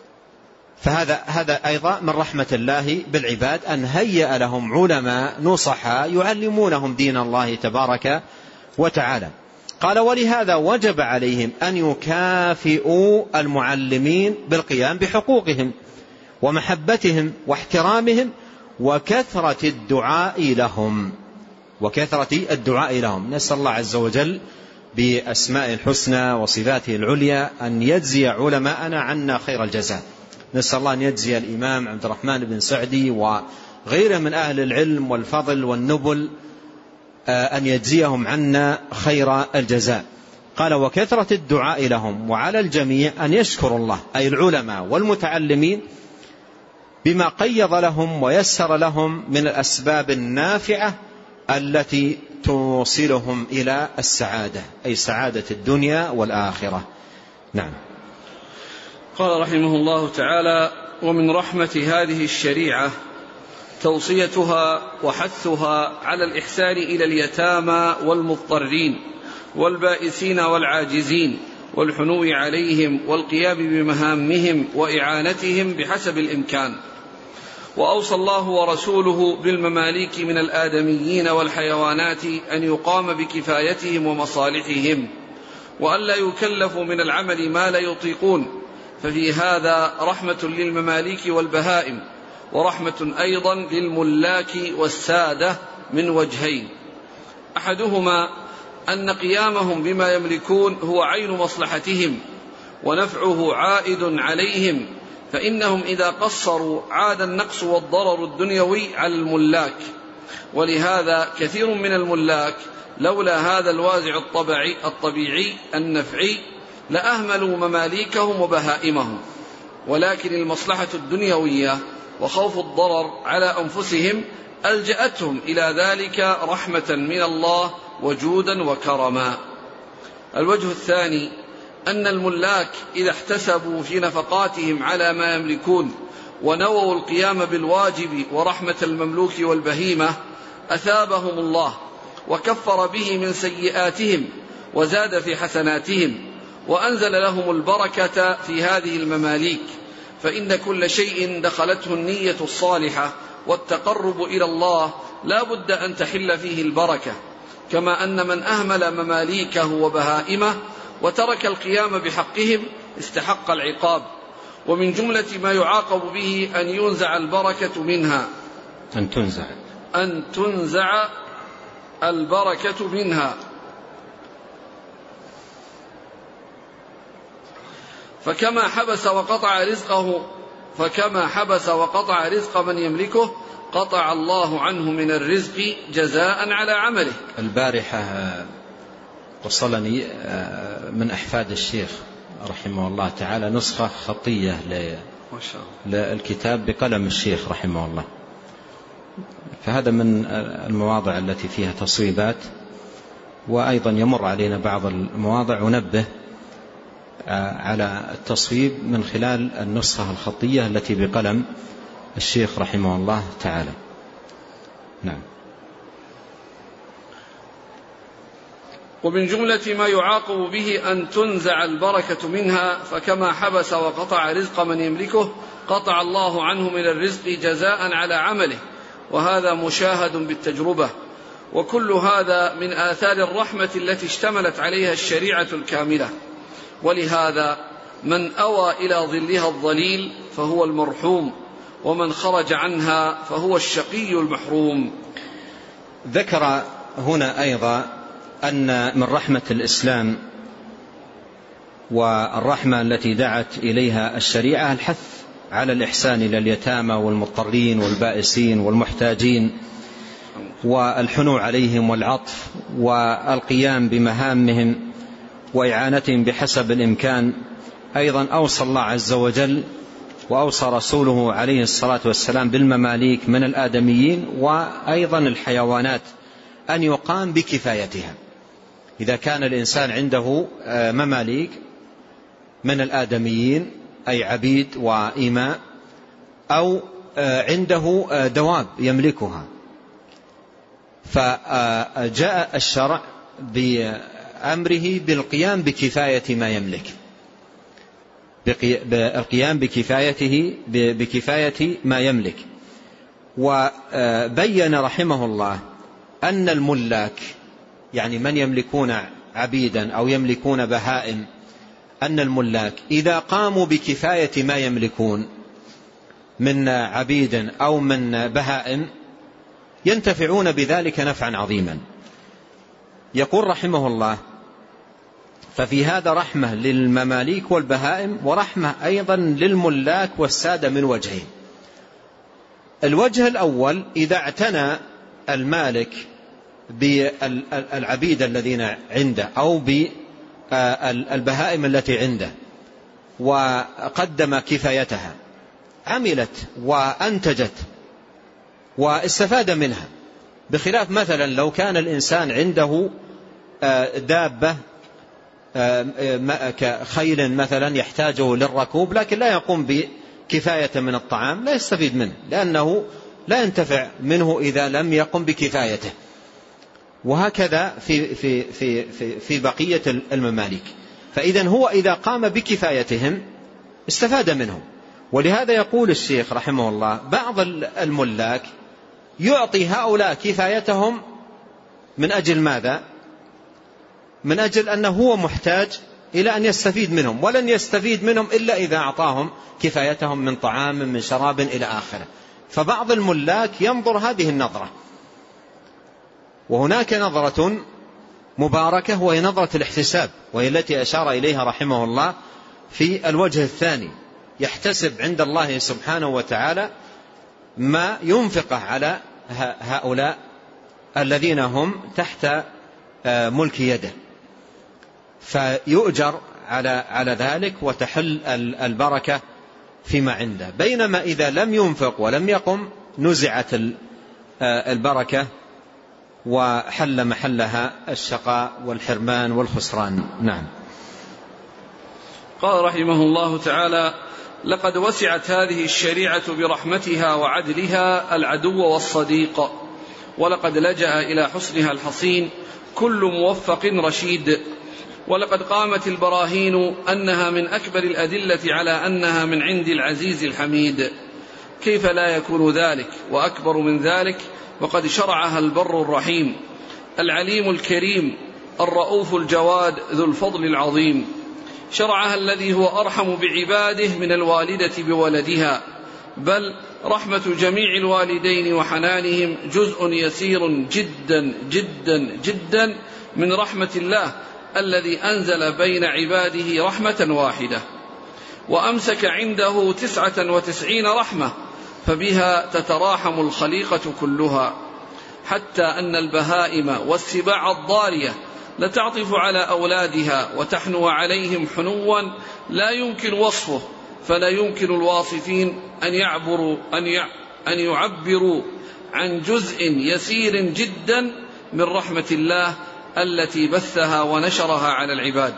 فهذا هذا أيضا من رحمة الله بالعباد، أن هيأ لهم علماء نصحاء يعلمونهم دين الله تبارك وتعالى. قال: ولهذا وجب عليهم أن يكافئوا المعلمين بالقيام بحقوقهم ومحبتهم واحترامهم وكثرة الدعاء لهم وكثرة الدعاء لهم. نسأل الله عز وجل بأسماء الحسنى وصفاته العليا أن يجزي علماءنا عنا خير الجزاء. نسأل الله أن يجزي الإمام عبد الرحمن بن سعدي وغيره من أهل العلم والفضل والنبل أن يجزيهم عنا خير الجزاء. قال: وكثرة الدعاء لهم. وعلى الجميع أن يشكر الله، أي العلماء والمتعلمين، بما قيض لهم ويسر لهم من الأسباب النافعة التي توصلهم إلى السعادة، أي سعادة الدنيا والآخرة. نعم. قال رحمه الله تعالى: ومن رحمة هذه الشريعة توصيتها وحثها على الإحسان إلى اليتامى والمضطرين والبائسين والعاجزين، والحنو عليهم والقيام بمهامهم وإعانتهم بحسب الإمكان. وأوصى الله ورسوله بالمماليك من الآدميين والحيوانات أن يقام بكفايتهم ومصالحهم، وأن لا يكلفوا من العمل ما لا يطيقون، ففي هذا رحمة للمماليك والبهائم، ورحمة أيضا للملاك والسادة من وجهين: أحدهما أن قيامهم بما يملكون هو عين مصلحتهم ونفعه عائد عليهم، فإنهم إذا قصروا عاد النقص والضرر الدنيوي على الملاك. ولهذا كثير من الملاك لولا هذا الوازع الطبيعي, الطبيعي النفعي لأهملوا مماليكهم وبهائمهم، ولكن المصلحة الدنيوية وخوف الضرر على أنفسهم ألجأتهم إلى ذلك رحمة من الله وجودا وكرما. الوجه الثاني أن الملاك إذا احتسبوا في نفقاتهم على ما يملكون ونووا القيام بالواجب ورحمة المملوك والبهيمة أثابهم الله وكفر به من سيئاتهم وزاد في حسناتهم، وأنزل لهم البركة في هذه المماليك، فإن كل شيء دخلته النية الصالحة والتقرب إلى الله لا بد أن تحل فيه البركة، كما أن من أهمل مماليكه وبهائمه وترك القيام بحقهم استحق العقاب. ومن جملة ما يعاقب به أن ينزع البركة منها أن تنزع أن تنزع البركة منها، فكما حبس وقطع رزقه فكما حبس وقطع رزق من يملكه قطع الله عنه من الرزق جزاء على عمله. البارحة وصلني من أحفاد الشيخ رحمه الله تعالى نسخة خطية للكتاب بقلم الشيخ رحمه الله، فهذا من المواضع التي فيها تصويبات، وأيضا يمر علينا بعض المواضع ونبه على التصويب من خلال النسخة الخطية التي بقلم الشيخ رحمه الله تعالى. نعم. ومن جملة ما يعاقب به أن تنزع البركة منها، فكما حبس وقطع رزق من يملكه قطع الله عنه من الرزق جزاء على عمله، وهذا مشاهد بالتجربة. وكل هذا من آثار الرحمة التي اشتملت عليها الشريعة الكاملة، ولهذا من أوى إلى ظلها الظليل فهو المرحوم، ومن خرج عنها فهو الشقي المحروم. ذكر هنا أيضا أن من رحمة الإسلام والرحمة التي دعت إليها الشريعة الحث على الإحسان إلى اليتامى والمضطرين والبائسين والمحتاجين والحنو عليهم والعطف والقيام بمهامهم وإعانتهم بحسب الإمكان. أيضا أوصى الله عز وجل وأوصى رسوله عليه الصلاة والسلام بالمماليك من الآدميين وأيضا الحيوانات أن يقام بكفايتها. إذا كان الإنسان عنده مماليك من الآدميين أي عبيد وإماء، أو عنده دواب يملكها، فجاء الشرع بأمره بالقيام بكفاية ما يملك، بالقيام بكفايته بكفاية ما يملك. وبين رحمه الله أن الملاك، يعني من يملكون عبيدا أو يملكون بهائم، أن الملاك إذا قاموا بكفاية ما يملكون من عبيد أو من بهائم ينتفعون بذلك نفعا عظيما. يقول رحمه الله: ففي هذا رحمة للمماليك والبهائم ورحمة أيضا للملاك والسادة من وجهين. الوجه الأول: إذا اعتنى المالك بالعبيد الذين عنده أو بالبهائم التي عنده وقدم كفايتها، عملت وأنتجت واستفاد منها، بخلاف مثلا لو كان الإنسان عنده دابة كخيل مثلا يحتاجه للركوب لكن لا يقوم بكفاية من الطعام، لا يستفيد منه لأنه لا ينتفع منه إذا لم يقم بكفايته. وهكذا في, في, في, في, في بقية المماليك. فإذا هو إذا قام بكفايتهم استفاد منهم. ولهذا يقول الشيخ رحمه الله: بعض الملاك يعطي هؤلاء كفايتهم من أجل ماذا؟ من أجل أنه هو محتاج إلى أن يستفيد منهم، ولن يستفيد منهم إلا إذا أعطاهم كفايتهم من طعام من شراب إلى آخره. فبعض الملاك ينظر هذه النظرة. وهناك نظرة مباركة وهي نظرة الاحتساب، وهي التي أشار إليها رحمه الله في الوجه الثاني: يحتسب عند الله سبحانه وتعالى ما ينفقه على هؤلاء الذين هم تحت ملك يده، فيؤجر على على ذلك وتحل البركة فيما عنده. بينما إذا لم ينفق ولم يقم نزعت البركة وحل محلها الشقاء والحرمان والخسران. نعم. قال رحمه الله تعالى: لقد وسعت هذه الشريعة برحمتها وعدلها العدو والصديق، ولقد لجأ إلى حسنها الحصين كل موفق رشيد. ولقد قامت البراهين أنها من أكبر الأدلة على أنها من عند العزيز الحميد. كيف لا يكون ذلك وأكبر من ذلك وقد شرعها البر الرحيم العليم الكريم الرؤوف الجواد ذو الفضل العظيم. شرعها الذي هو أرحم بعباده من الوالدة بولدها، بل رحمة جميع الوالدين وحنانهم جزء يسير جدا جدا جدا من رحمة الله الذي أنزل بين عباده رحمة واحدة، وأمسك عنده تسعة وتسعين رحمة، فبها تتراحم الخليقة كلها، حتى أن البهائم والسباع الضارية لتعطف على أولادها وتحنو عليهم حنوا لا يمكن وصفه، فلا يمكن الواصفين أن يعبروا أن أن يعبروا عن جزء يسير جدا من رحمة الله التي بثها ونشرها على العباد.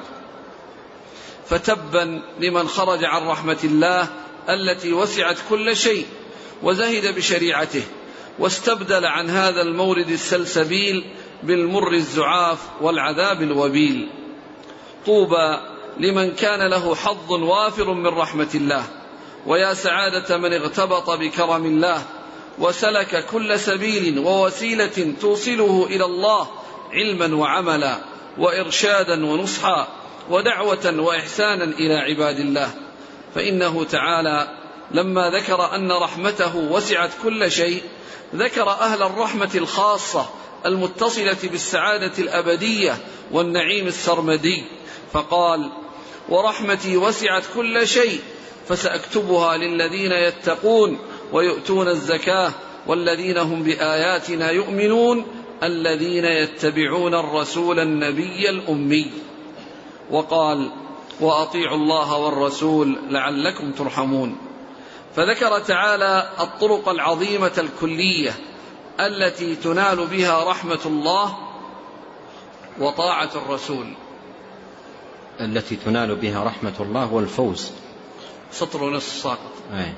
فتبا لمن خرج عن رحمة الله التي وسعت كل شيء وزهد بشريعته، واستبدل عن هذا المورد السلسبيل بالمر الزعاف والعذاب الوبيل. طوبى لمن كان له حظ وافر من رحمة الله، ويا سعادة من اغتبط بكرم الله وسلك كل سبيل ووسيلة توصله إلى الله علما وعملا وإرشادا ونصحا ودعوة وإحسانا إلى عباد الله. فإنه تعالى لما ذكر أن رحمته وسعت كل شيء ذكر أهل الرحمة الخاصة المتصلة بالسعادة الأبدية والنعيم السرمدي، فقال: ورحمتي وسعت كل شيء فسأكتبها للذين يتقون ويؤتون الزكاة والذين هم بآياتنا يؤمنون الذين يتبعون الرسول النبي الأمي. وقال وأطيعوا الله والرسول لعلكم ترحمون. فذكر تعالى الطرق العظيمة الكلية التي تنال بها رحمة الله وطاعة الرسول. التي تنال بها رحمة الله والفوز، سطر ونصف ساقط. أي.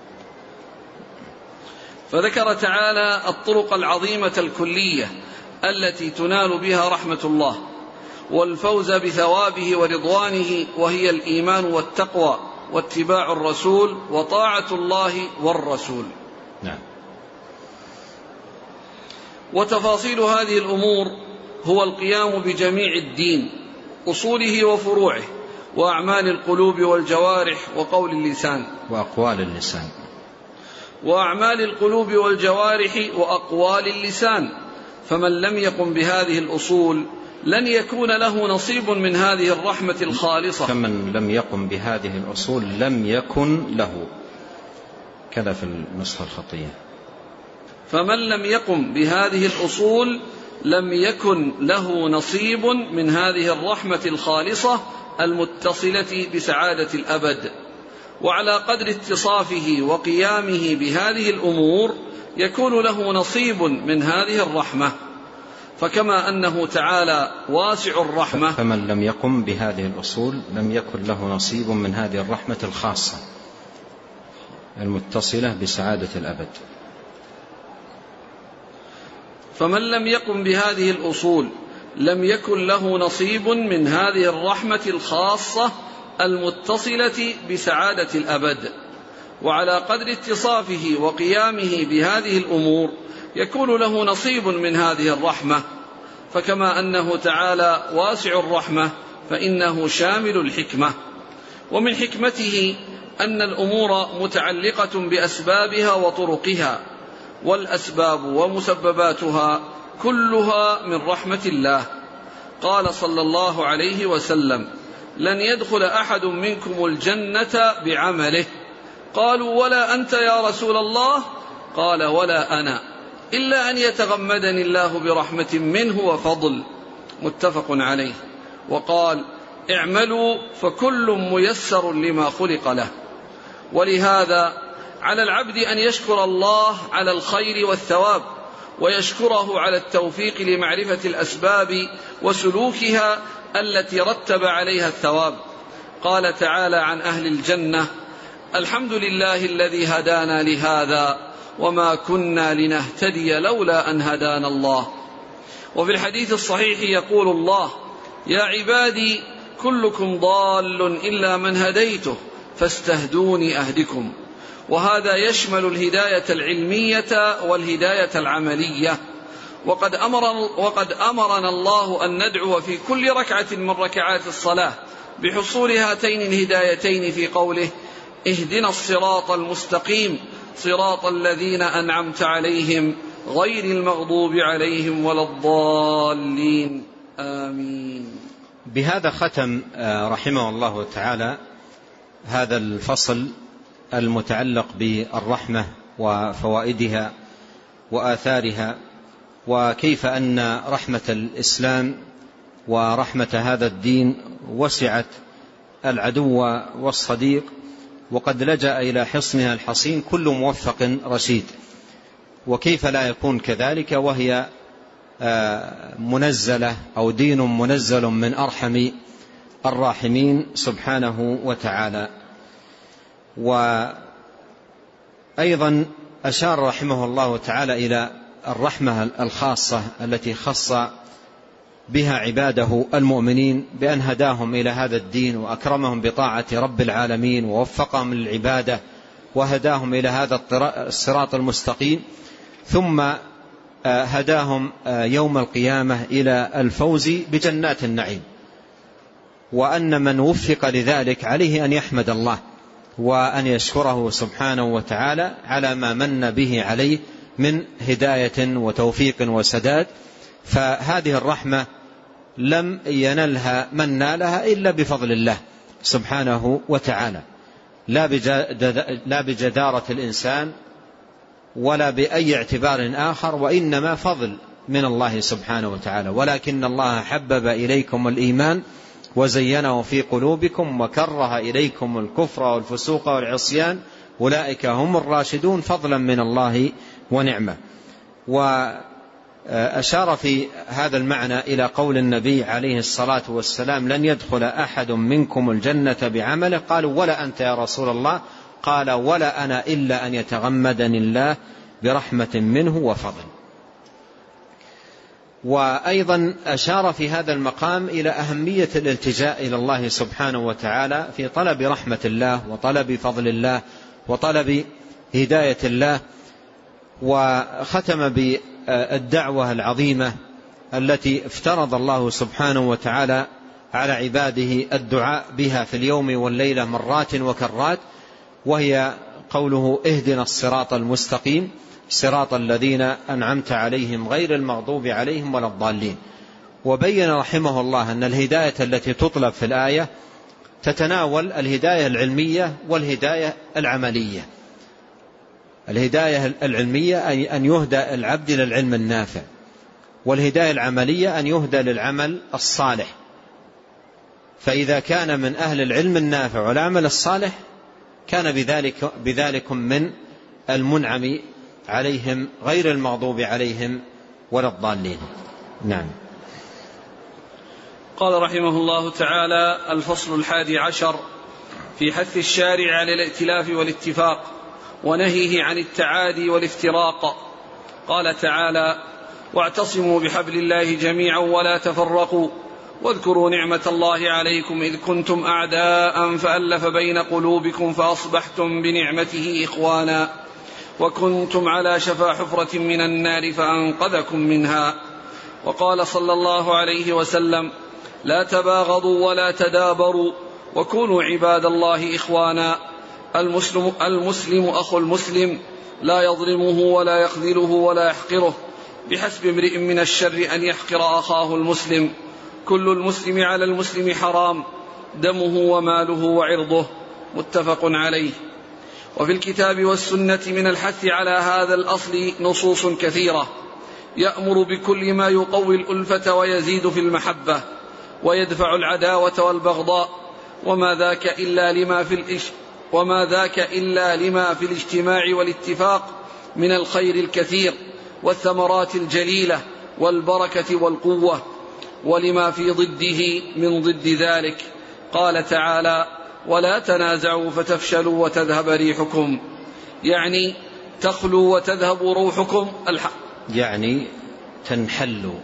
فذكر تعالى الطرق العظيمة الكلية التي تنال بها رحمة الله والفوز بثوابه ورضوانه، وهي الإيمان والتقوى واتباع الرسول وطاعة الله والرسول. نعم. وتفاصيل هذه الأمور هو القيام بجميع الدين، أصوله وفروعه، وأعمال القلوب والجوارح وقول اللسان وأقوال اللسان وأعمال القلوب والجوارح وأقوال اللسان. فمن لم يقم بهذه الأصول لن يكون له نصيب من هذه الرحمة الخالصة. فمن لم يقم بهذه الأصول لم يكن له، كذا في النسخة الخطية. فمن لم يقم بهذه الأصول لم يكن له نصيب من هذه الرحمة الخالصة المتصلة بسعادة الأبد. وعلى قدر اتصافه وقيامه بهذه الأمور يكون له نصيب من هذه الرحمة. فكما أنه تعالى واسع الرحمة، فمن لم يقم بهذه الأصول لم يكن له نصيب من هذه الرحمة الخاصة المتصلة بسعادة الأبد. فمن لم يقم بهذه الأصول لم يكن له نصيب من هذه الرحمة الخاصة المتصلة بسعادة الأبد. وعلى قدر اتصافه وقيامه بهذه الأمور يكون له نصيب من هذه الرحمة. فكما أنه تعالى واسع الرحمة فإنه شامل الحكمة. ومن حكمته أن الأمور متعلقة بأسبابها وطرقها، والأسباب ومسبباتها كلها من رحمة الله. قال صلى الله عليه وسلم: لن يدخل أحد منكم الجنة بعمله. قالوا: ولا أنت يا رسول الله؟ قال: ولا أنا، إلا أن يتغمدني الله برحمة منه وفضل. متفق عليه. وقال: اعملوا فكل ميسر لما خلق له. ولهذا على العبد أن يشكر الله على الخير والثواب، ويشكره على التوفيق لمعرفة الأسباب وسلوكها التي رتب عليها الثواب. قال تعالى عن أهل الجنة: الحمد لله الذي هدانا لهذا وما كنا لنهتدي لولا أن هدانا الله. وفي الحديث الصحيح يقول الله: يا عبادي كلكم ضال إلا من هديته فاستهدوني أهدكم. وهذا يشمل الهداية العلمية والهداية العملية. وقد أمر وقد أمرنا الله أن ندعو في كل ركعة من ركعات الصلاة بحصول هاتين الهدايتين في قوله: اهدنا الصراط المستقيم صراط الذين أنعمت عليهم غير المغضوب عليهم ولا الضالين آمين. بهذا ختم رحمه الله تعالى هذا الفصل المتعلق بالرحمة وفوائدها وآثارها، وكيف أن رحمة الإسلام ورحمة هذا الدين وسعت العدو والصديق، وقد لجأ إلى حصنها الحصين كل موفق رشيد. وكيف لا يكون كذلك وهي منزلة أو دين منزل من أرحم الراحمين سبحانه وتعالى. وأيضا أشار رحمه الله تعالى إلى الرحمة الخاصة التي خص بها عباده المؤمنين بأن هداهم إلى هذا الدين وأكرمهم بطاعة رب العالمين ووفقهم للعبادة وهداهم إلى هذا الصراط المستقيم، ثم هداهم يوم القيامة إلى الفوز بجنات النعيم. وأن من وفق لذلك عليه أن يحمد الله وأن يشكره سبحانه وتعالى على ما من به عليه من هداية وتوفيق وسداد. فهذه الرحمة لم ينلها من نالها إلا بفضل الله سبحانه وتعالى، لا بجدارة الإنسان ولا بأي اعتبار آخر، وإنما فضل من الله سبحانه وتعالى. ولكن الله حبب إليكم الإيمان وزينه في قلوبكم وكره إليكم الكفر والفسوق والعصيان أولئك هم الراشدون فضلا من الله ونعمة. وأشار في هذا المعنى إلى قول النبي عليه الصلاة والسلام: لن يدخل أحد منكم الجنة بعمله. قالوا: ولا أنت يا رسول الله؟ قال: ولا أنا إلا أن يتغمدني الله برحمة منه وفضل. وأيضا أشار في هذا المقام إلى أهمية الالتجاء إلى الله سبحانه وتعالى في طلب رحمة الله وطلب فضل الله وطلب هداية الله. وختم بالدعوة العظيمة التي افترض الله سبحانه وتعالى على عباده الدعاء بها في اليوم والليلة مرات وكرات، وهي قوله: اهدنا الصراط المستقيم صراط الذين أنعمت عليهم غير المغضوب عليهم ولا الضالين. وبين رحمه الله أن الهداية التي تطلب في الآية تتناول الهداية العلمية والهداية العملية. الهداية العلمية أن يهدى العبد للعلم النافع، والهداية العملية أن يهدى للعمل الصالح. فإذا كان من أهل العلم النافع والعمل الصالح كان بذلك بذلك من المنعم عليهم غير المغضوب عليهم ولا الضالين. نعم. قال رحمه الله تعالى: الفصل الحادي عشر في حث الشارع على الائتلاف والاتفاق ونهيه عن التعادي والافتراق. قال تعالى: واعتصموا بحبل الله جميعا ولا تفرقوا واذكروا نعمة الله عليكم إذ كنتم أعداء فألف بين قلوبكم فأصبحتم بنعمته إخوانا وكنتم على شفا حفرة من النار فأنقذكم منها. وقال صلى الله عليه وسلم: لا تباغضوا ولا تدابروا وكونوا عباد الله إخوانا. المسلم, المسلم أخو المسلم لا يظلمه ولا يخذله ولا يحقره، بحسب امرئ من الشر أن يحقر أخاه المسلم. كل المسلم على المسلم حرام، دمه وماله وعرضه. متفق عليه. وفي الكتاب والسنة من الحث على هذا الأصل نصوص كثيرة يأمر بكل ما يقوي الألفة ويزيد في المحبة ويدفع العداوة والبغضاء، وما ذاك إلا لما في الإش... وما ذاك إلا لما في الاجتماع والاتفاق من الخير الكثير والثمرات الجليلة والبركة والقوة، ولما في ضده من ضد ذلك. قال تعالى: ولا تنازعوا فتفشلوا وتذهب ريحكم، يعني تخلوا وتذهب روحكم الحق، يعني تنحلوا.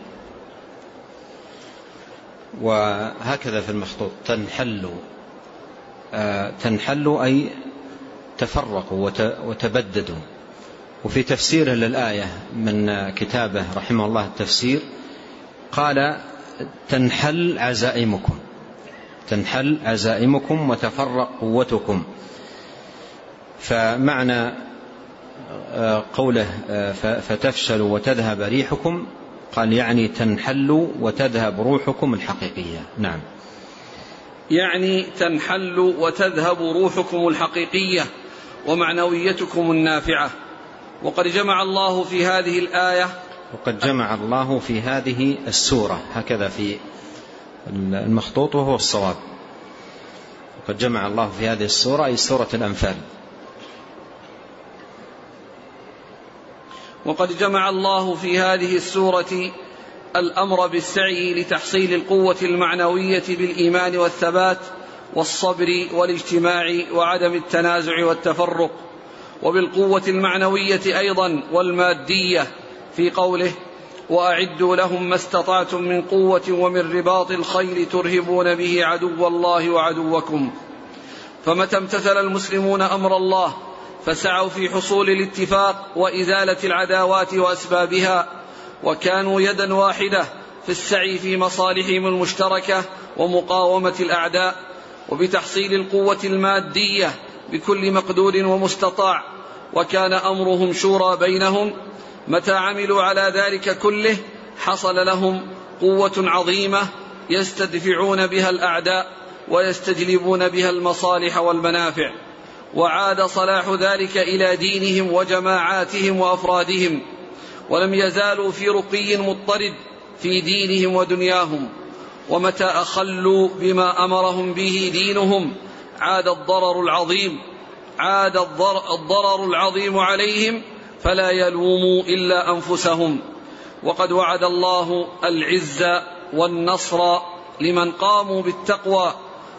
وهكذا في المخطوط تنحلوا، آه تنحلوا أي تفرقوا وتبددوا. وفي تفسيره للآية من كتابه رحمه الله التفسير قال: تنحل عزائمكم، تنحل عزائمكم وتفرق قوتكم. فمعنى قوله فتفشلوا وتذهب ريحكم قال يعني تنحل وتذهب روحكم الحقيقية. نعم، يعني تنحل وتذهب روحكم الحقيقية ومعنويتكم النافعة. وقد جمع الله في هذه الآية وقد جمع الله في هذه السورة، هكذا في المخطوط وهو الصواب. وقد جمع الله في هذه السورة أي سورة الأنفال. وقد جمع الله في هذه السورة الأمر بالسعي لتحصيل القوة المعنوية بالإيمان والثبات والصبر والاجتماع وعدم التنازع والتفرق، وبالقوة المعنوية أيضا والمادية في قوله: وأعدوا لهم ما استطعتم من قوة ومن رباط الخيل ترهبون به عدو الله وعدوكم. فمتى امتثل المسلمون أمر الله فسعوا في حصول الاتفاق وإزالة العداوات وأسبابها، وكانوا يدا واحدة في السعي في مصالحهم المشتركة ومقاومة الأعداء، وبتحصيل القوة المادية بكل مقدور ومستطاع، وكان أمرهم شورى بينهم. متى عملوا على ذلك كله حصل لهم قوة عظيمة يستدفعون بها الأعداء ويستجلبون بها المصالح والمنافع، وعاد صلاح ذلك إلى دينهم وجماعاتهم وأفرادهم، ولم يزالوا في رقي مضطرد في دينهم ودنياهم. ومتى أخلوا بما أمرهم به دينهم عاد الضرر العظيم عاد الضرر العظيم عليهم، فلا يلوموا إلا أنفسهم. وقد وعد الله العز والنصر لمن قاموا بالتقوى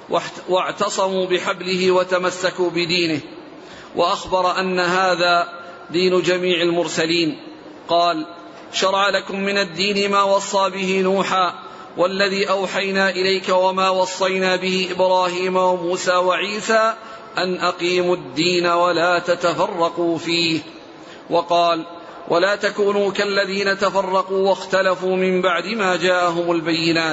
واعتصموا بحبله وتمسكوا بدينه، وأخبر أن هذا دين جميع المرسلين. قال: شرع لكم من الدين ما وصى به نوحا والذي أوحينا إليك وما وصينا به إبراهيم وموسى وعيسى أن أقيموا الدين ولا تتفرقوا فيه. وقال: ولا تكونوا كالذين تفرقوا واختلفوا من بعد ما جاءهم البينات.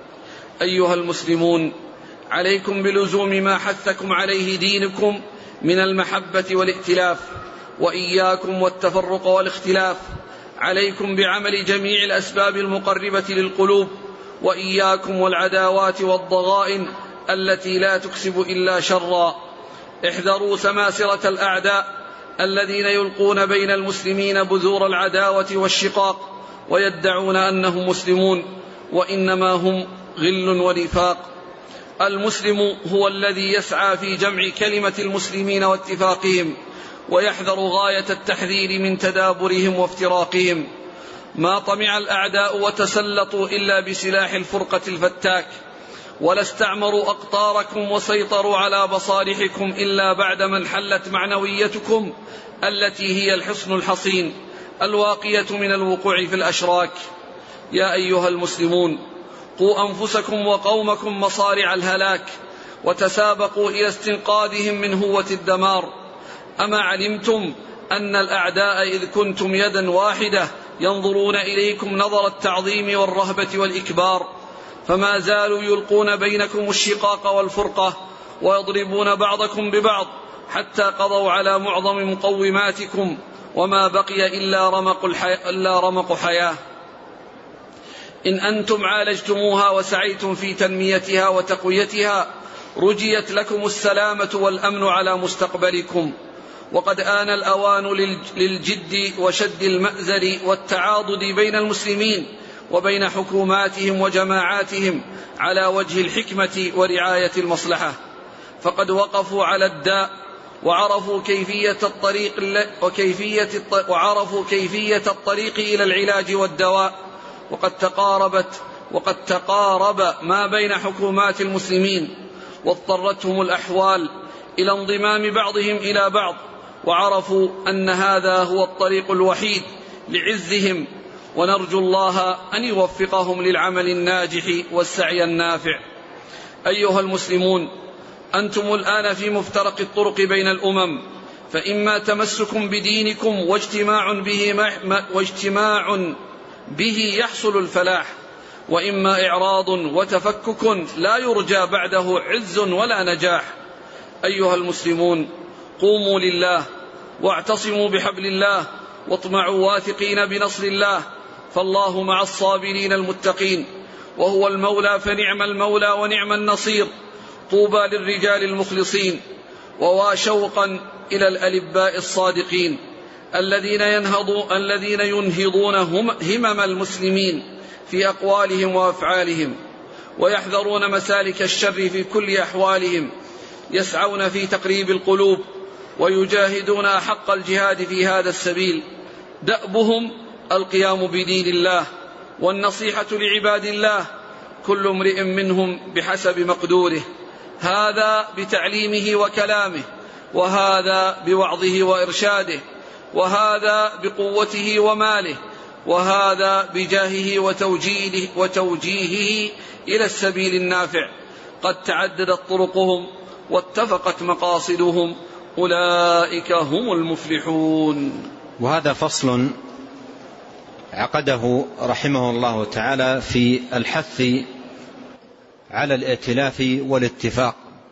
أيها المسلمون، عليكم بلزوم ما حثكم عليه دينكم من المحبة والائتلاف، وإياكم والتفرق والاختلاف. عليكم بعمل جميع الأسباب المقربة للقلوب، وإياكم والعداوات والضغائن التي لا تكسب إلا شرا. احذروا سماسرة الأعداء الذين يلقون بين المسلمين بذور العداوة والشقاق ويدعون أنهم مسلمون وإنما هم غل ونفاق. المسلم هو الذي يسعى في جمع كلمة المسلمين واتفاقهم، ويحذر غاية التحذير من تدابرهم وافتراقهم. ما طمع الأعداء وتسلطوا إلا بسلاح الفرقة الفتاك، ولا استعمروا أقطاركم وسيطروا على مصالحكم إلا بعدما انحلت معنويتكم التي هي الحصن الحصين الواقية من الوقوع في الأشراك. يا أيها المسلمون، قوا أنفسكم وقومكم مصارع الهلاك، وتسابقوا إلى استنقاذهم من هوة الدمار. أما علمتم أن الأعداء إذ كنتم يدا واحدة ينظرون إليكم نظر التعظيم والرهبة والإكبار، فما زالوا يلقون بينكم الشقاق والفرقة ويضربون بعضكم ببعض حتى قضوا على معظم مقوماتكم، وما بقي إلا رمق, الحي... إلا رمق حياة. إن أنتم عالجتموها وسعيتم في تنميتها وتقويتها رجيت لكم السلامة والأمن على مستقبلكم. وقد آن الأوان للجد وشد المأزر والتعاضد بين المسلمين وبين حكوماتهم وجماعاتهم على وجه الحكمة ورعاية المصلحة، فقد وقفوا على الداء وعرفوا كيفية الطريق وكيفية وعرفوا كيفية الطريق إلى العلاج والدواء. وقد تقاربت وقد تقارب ما بين حكومات المسلمين، واضطرتهم الأحوال إلى انضمام بعضهم إلى بعض، وعرفوا أن هذا هو الطريق الوحيد لعزهم. ونرجو الله أن يوفقهم للعمل الناجح والسعي النافع. أيها المسلمون، أنتم الآن في مفترق الطرق بين الأمم، فإما تمسك بدينكم واجتماع به, واجتماع به يحصل الفلاح، وإما إعراض وتفكك لا يرجى بعده عز ولا نجاح. أيها المسلمون، قوموا لله واعتصموا بحبل الله واطمعوا واثقين بنصر الله، فالله مع الصابرين المتقين، وهو المولى فنعم المولى ونعم النصير. طوبى للرجال المخلصين، ووا شوقا إلى الألباء الصادقين الذين ينهضون الذين ينهضون همم المسلمين في أقوالهم وأفعالهم، ويحذرون مسالك الشر في كل أحوالهم، يسعون في تقريب القلوب ويجاهدون أحق الجهاد في هذا السبيل. دأبهم القيام بدين الله والنصيحة لعباد الله، كل امرئ منهم بحسب مقدوره، هذا بتعليمه وكلامه، وهذا بوعظه وإرشاده، وهذا بقوته وماله، وهذا بجاهه وتوجيهه, وتوجيهه إلى السبيل النافع. قد تعددت طرقهم واتفقت مقاصدهم، أولئك هم المفلحون. وهذا فصل عقده رحمه الله تعالى في الحث على الائتلاف والاتفاق،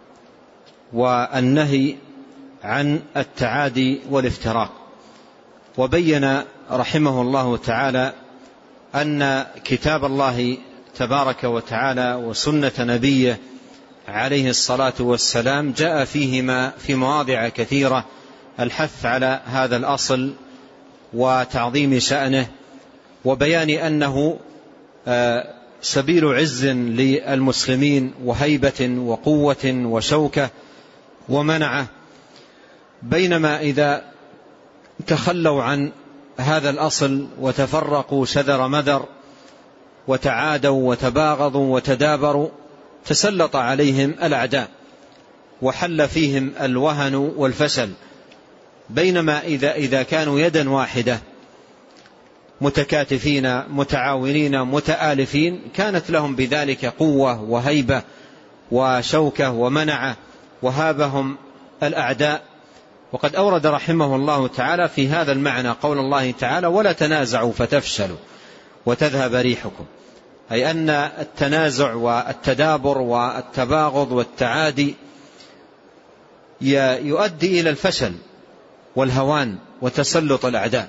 والنهي عن التعادي والافتراق. وبين رحمه الله تعالى أن كتاب الله تبارك وتعالى وسنة نبيه عليه الصلاة والسلام جاء فيهما في مواضع كثيرة الحث على هذا الأصل وتعظيم شأنه وبيان أنه سبيل عز للمسلمين وهيبة وقوة وشوكة ومنعة. بينما إذا تخلوا عن هذا الأصل وتفرقوا شذر مذر وتعادوا وتباغضوا وتدابروا تسلط عليهم الأعداء وحل فيهم الوهن والفشل. بينما إذا, إذا كانوا يدا واحدة متكاتفين متعاونين متآلفين كانت لهم بذلك قوة وهيبة وشوكة ومنعة وهابهم الأعداء. وقد أورد رحمه الله تعالى في هذا المعنى قول الله تعالى: ولا تنازعوا فتفشلوا وتذهب ريحكم، أي أن التنازع والتدابر والتباغض والتعادي يؤدي إلى الفشل والهوان وتسلط الأعداء.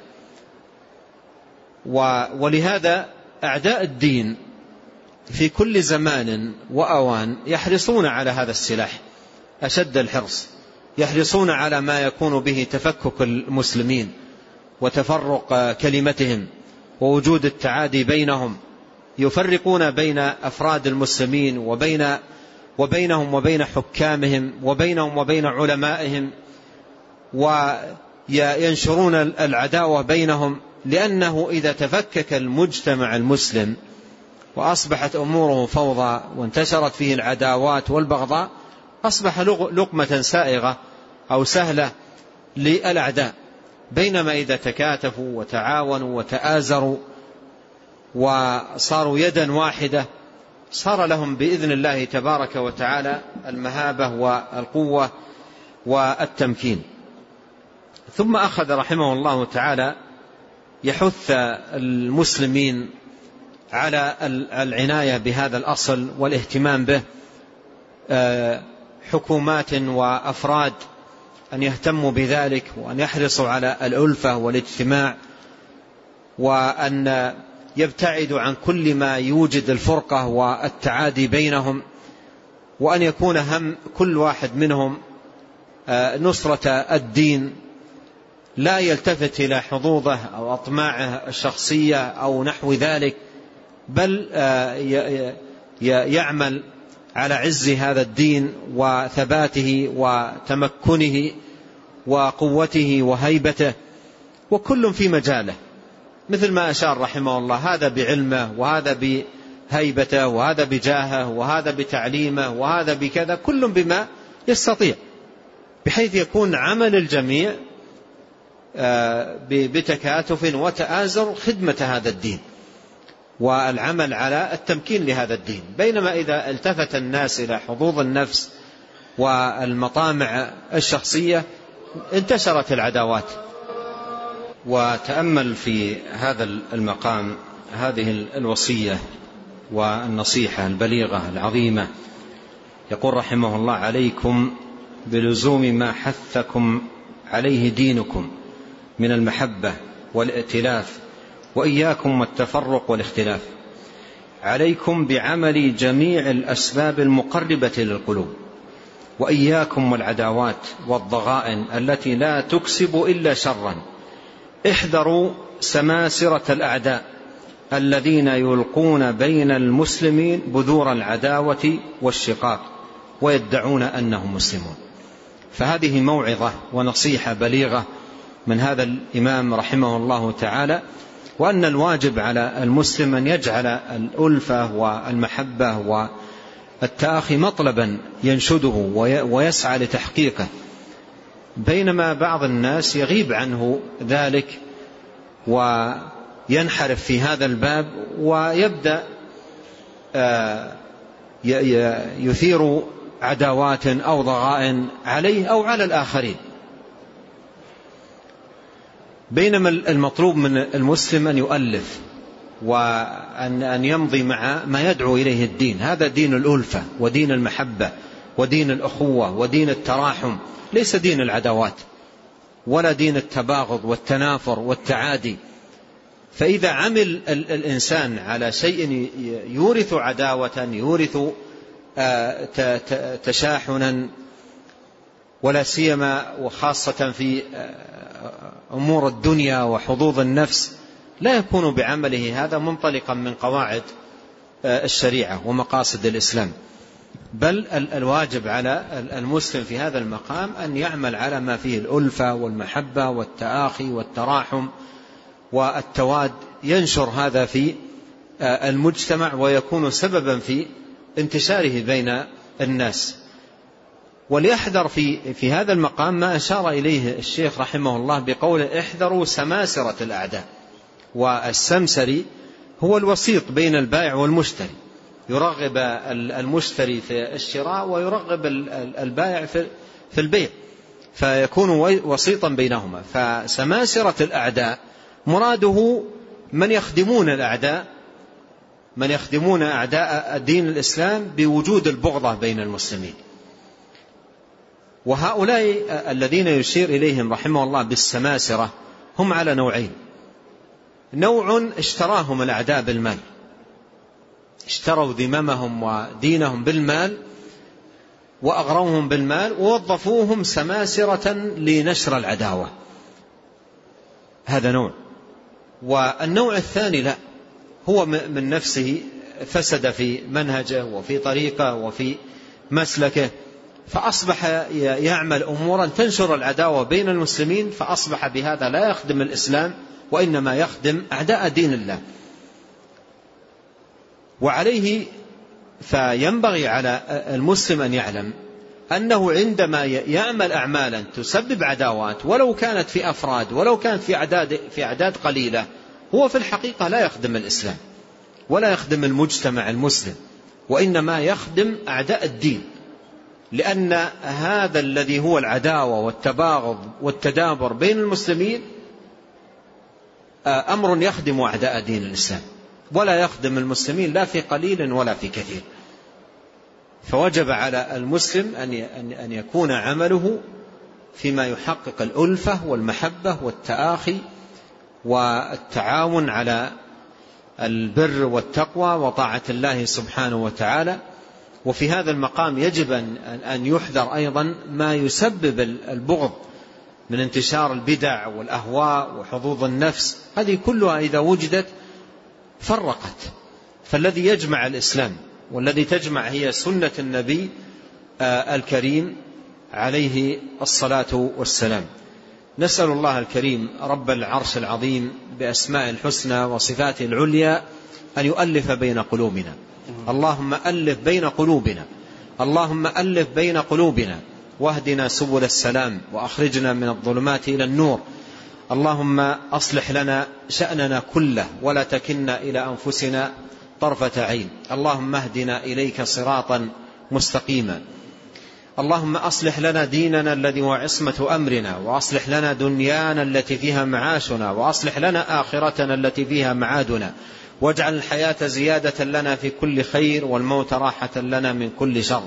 ولهذا أعداء الدين في كل زمان وأوان يحرصون على هذا السلاح أشد الحرص، يحرصون على ما يكون به تفكك المسلمين وتفرق كلمتهم ووجود التعادي بينهم، يفرقون بين أفراد المسلمين وبين وبينهم وبين حكامهم وبينهم وبين علمائهم، وينشرون العداوة بينهم. لأنه إذا تفكك المجتمع المسلم وأصبحت أموره فوضى وانتشرت فيه العداوات والبغضاء أصبح لقمة سائغة أو سهلة للأعداء. بينما إذا تكاتفوا وتعاونوا وتآزروا وصاروا يدا واحدة صار لهم بإذن الله تبارك وتعالى المهابة والقوة والتمكين. ثم أخذ رحمه الله تعالى يحث المسلمين على العناية بهذا الأصل والاهتمام به، حكومات وأفراد أن يهتموا بذلك وأن يحرصوا على الألفة والاجتماع، وأن يبتعدوا عن كل ما يوجد الفرقة والتعادي بينهم، وأن يكون هم كل واحد منهم نصرة الدين، لا يلتفت إلى حظوظه أو أطماعه الشخصية أو نحو ذلك، بل يعمل على عز هذا الدين وثباته وتمكنه وقوته وهيبته، وكل في مجاله، مثل ما أشار رحمه الله، هذا بعلمه وهذا بهيبته وهذا بجاهه وهذا بتعليمه وهذا بكذا، كل بما يستطيع، بحيث يكون عمل الجميع بتكاتف وتآزر خدمة هذا الدين والعمل على التمكين لهذا الدين. بينما إذا التفت الناس إلى حظوظ النفس والمطامع الشخصية انتشرت العداوات. وتأمل في هذا المقام هذه الوصية والنصيحة البليغة العظيمة. يقول رحمه الله: عليكم بلزوم ما حثكم عليه دينكم من المحبة والائتلاف، وإياكم والتفرق والاختلاف. عليكم بعمل جميع الأسباب المقربة للقلوب، وإياكم والعداوات والضغائن التي لا تكسب إلا شرا. احذروا سماسرة الأعداء الذين يلقون بين المسلمين بذور العداوة والشقاق ويدعون أنهم مسلمون. فهذه موعظة ونصيحة بليغة من هذا الإمام رحمه الله تعالى، وأن الواجب على المسلم أن يجعل الألفة والمحبة والتآخي مطلبا ينشده ويسعى لتحقيقه. بينما بعض الناس يغيب عنه ذلك وينحرف في هذا الباب ويبدأ يثير عداوات أو ضغائن عليه أو على الآخرين. بينما المطلوب من المسلم أن يؤلف وأن يمضي مع ما يدعو إليه الدين. هذا دين الألفة ودين المحبة ودين الأخوة ودين التراحم، ليس دين العداوات ولا دين التباغض والتنافر والتعادي. فإذا عمل الإنسان على شيء يورث عداوة يورث تشاحنا، ولا سيما وخاصة في أمور الدنيا وحظوظ النفس، لا يكون بعمله هذا منطلقا من قواعد الشريعة ومقاصد الإسلام، بل الواجب على المسلم في هذا المقام أن يعمل على ما فيه الألفة والمحبة والتآخي والتراحم والتواد، ينشر هذا في المجتمع ويكون سببا في انتشاره بين الناس. وليحذر في في هذا المقام ما أشار إليه الشيخ رحمه الله بقوله احذروا سماسرة الأعداء. والسمسري هو الوسيط بين البائع والمشتري، يرغب المشتري في الشراء ويرغب البائع في البيع، فيكون وسيطا بينهما. فسماسرة الأعداء مراده من يخدمون الأعداء، من يخدمون أعداء دين الإسلام بوجود البغضة بين المسلمين. وهؤلاء الذين يشير إليهم رحمه الله بالسماسرة هم على نوعين: نوع اشتراهم الأعداء بالمال، اشتروا ذممهم ودينهم بالمال وأغروهم بالمال ووظفوهم سماسرة لنشر العداوة، هذا نوع. والنوع الثاني لا، هو من نفسه فسد في منهجه وفي طريقه وفي مسلكه، فأصبح يعمل أمورا تنشر العداوة بين المسلمين، فأصبح بهذا لا يخدم الإسلام وإنما يخدم أعداء دين الله. وعليه فينبغي على المسلم أن يعلم أنه عندما يعمل أعمالا تسبب عداوات ولو كانت في أفراد ولو كانت في أعداد, في أعداد قليلة، هو في الحقيقة لا يخدم الإسلام ولا يخدم المجتمع المسلم، وإنما يخدم أعداء الدين، لأن هذا الذي هو العداوة والتباغض والتدابر بين المسلمين أمر يخدم أعداء دين الإسلام ولا يخدم المسلمين لا في قليل ولا في كثير. فوجب على المسلم أن يكون عمله فيما يحقق الألفة والمحبة والتآخي والتعاون على البر والتقوى وطاعة الله سبحانه وتعالى. وفي هذا المقام يجب أن يحذر أيضا ما يسبب البغض من انتشار البدع والأهواء وحظوظ النفس، هذه كلها إذا وجدت فرقت. فالذي يجمع الإسلام والذي تجمع هي سنة النبي الكريم عليه الصلاة والسلام. نسأل الله الكريم رب العرش العظيم بأسماء الحسنى وصفاته العليا أن يؤلف بين قلوبنا. اللهم ألف بين قلوبنا، اللهم ألف بين قلوبنا واهدنا سبل السلام وأخرجنا من الظلمات إلى النور. اللهم أصلح لنا شأننا كله ولا تكلنا إلى أنفسنا طرفة عين. اللهم اهدنا إليك صراطا مستقيما. اللهم أصلح لنا ديننا الذي هو عصمة أمرنا، وأصلح لنا دنيانا التي فيها معاشنا، وأصلح لنا آخرتنا التي فيها معادنا، واجعل الحياة زيادة لنا في كل خير والموت راحة لنا من كل شر.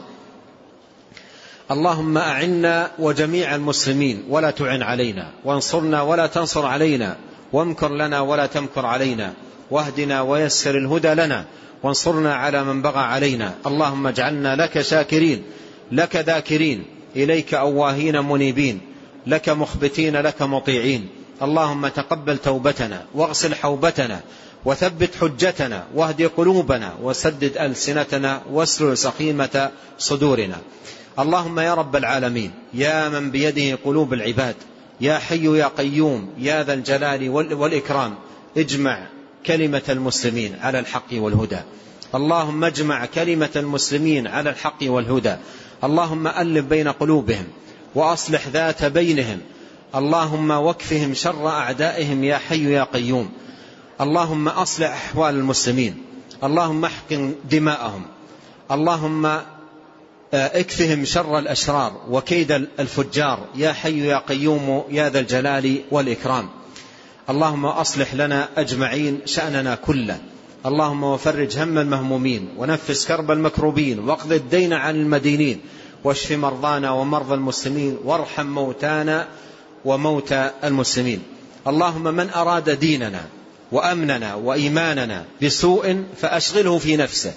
اللهم أعنا وجميع المسلمين ولا تعن علينا، وانصرنا ولا تنصر علينا، وامكر لنا ولا تمكر علينا، واهدنا ويسر الهدى لنا، وانصرنا على من بغى علينا. اللهم اجعلنا لك شاكرين، لك ذاكرين، إليك أواهين منيبين، لك مخبتين، لك مطيعين. اللهم تقبل توبتنا واغسل حوبتنا وثبت حجتنا واهدي قلوبنا وسدد ألسنتنا واسلل سخيمة صدورنا. اللهم يا رب العالمين، يا من بيده قلوب العباد، يا حي يا قيوم، يا ذا الجلال والإكرام، اجمع كلمة المسلمين على الحق والهدى. اللهم اجمع كلمة المسلمين على الحق والهدى. اللهم ألف بين قلوبهم وأصلح ذات بينهم. اللهم واكفهم شر أعدائهم يا حي يا قيوم. اللهم أصلح أحوال المسلمين، اللهم احقن دماءهم، اللهم اكفهم شر الأشرار وكيد الفجار يا حي يا قيوم يا ذا الجلال والإكرام. اللهم أصلح لنا أجمعين شأننا كله. اللهم وفرج هم المهمومين ونفس كرب المكروبين واقض الدين عن المدينين واشف مرضانا ومرضى المسلمين وارحم موتانا وموتى المسلمين. اللهم من أراد ديننا وأمننا وإيماننا بسوء فأشغله في نفسه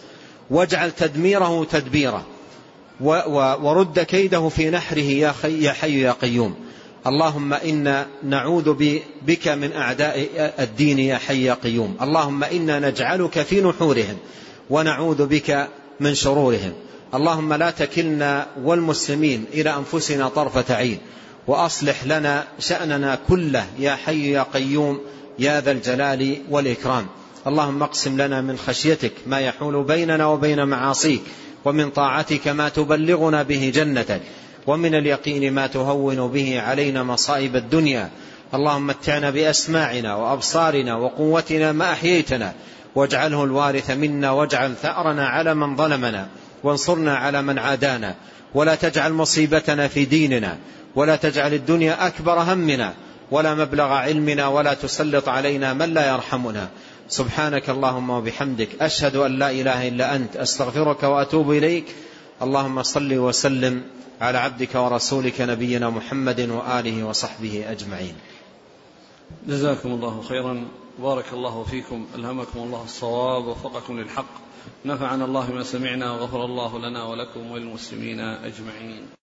واجعل تدميره تدبيره ورد كيده في نحره يا حي يا قيوم. اللهم إنا نعوذ بك من أعداء الدين يا حي يا قيوم. اللهم إنا نجعلك في نحورهم ونعوذ بك من شرورهم. اللهم لا تكلنا والمسلمين إلى أنفسنا طرفة عين، وأصلح لنا شأننا كله يا حي يا قيوم يا ذا الجلال والإكرام. اللهم اقسم لنا من خشيتك ما يحول بيننا وبين معاصيك، ومن طاعتك ما تبلغنا به جنتك، ومن اليقين ما تهون به علينا مصائب الدنيا. اللهم متعنا بأسماعنا وأبصارنا وقوتنا ما أحييتنا، واجعله الوارث منا، واجعل ثأرنا على من ظلمنا، وانصرنا على من عادانا، ولا تجعل مصيبتنا في ديننا، ولا تجعل الدنيا أكبر همنا ولا مبلغ علمنا، ولا تسلط علينا من لا يرحمنا. سبحانك اللهم وبحمدك، أشهد أن لا إله إلا أنت، أستغفرك وأتوب إليك. اللهم صل وسلم على عبدك ورسولك نبينا محمد وآله وصحبه أجمعين. جزاكم الله خيرا، بارك الله فيكم، ألهمكم الله الصواب ووفقكم للحق، نفعنا الله ما سمعنا، وغفر الله لنا ولكم وللمسلمين أجمعين.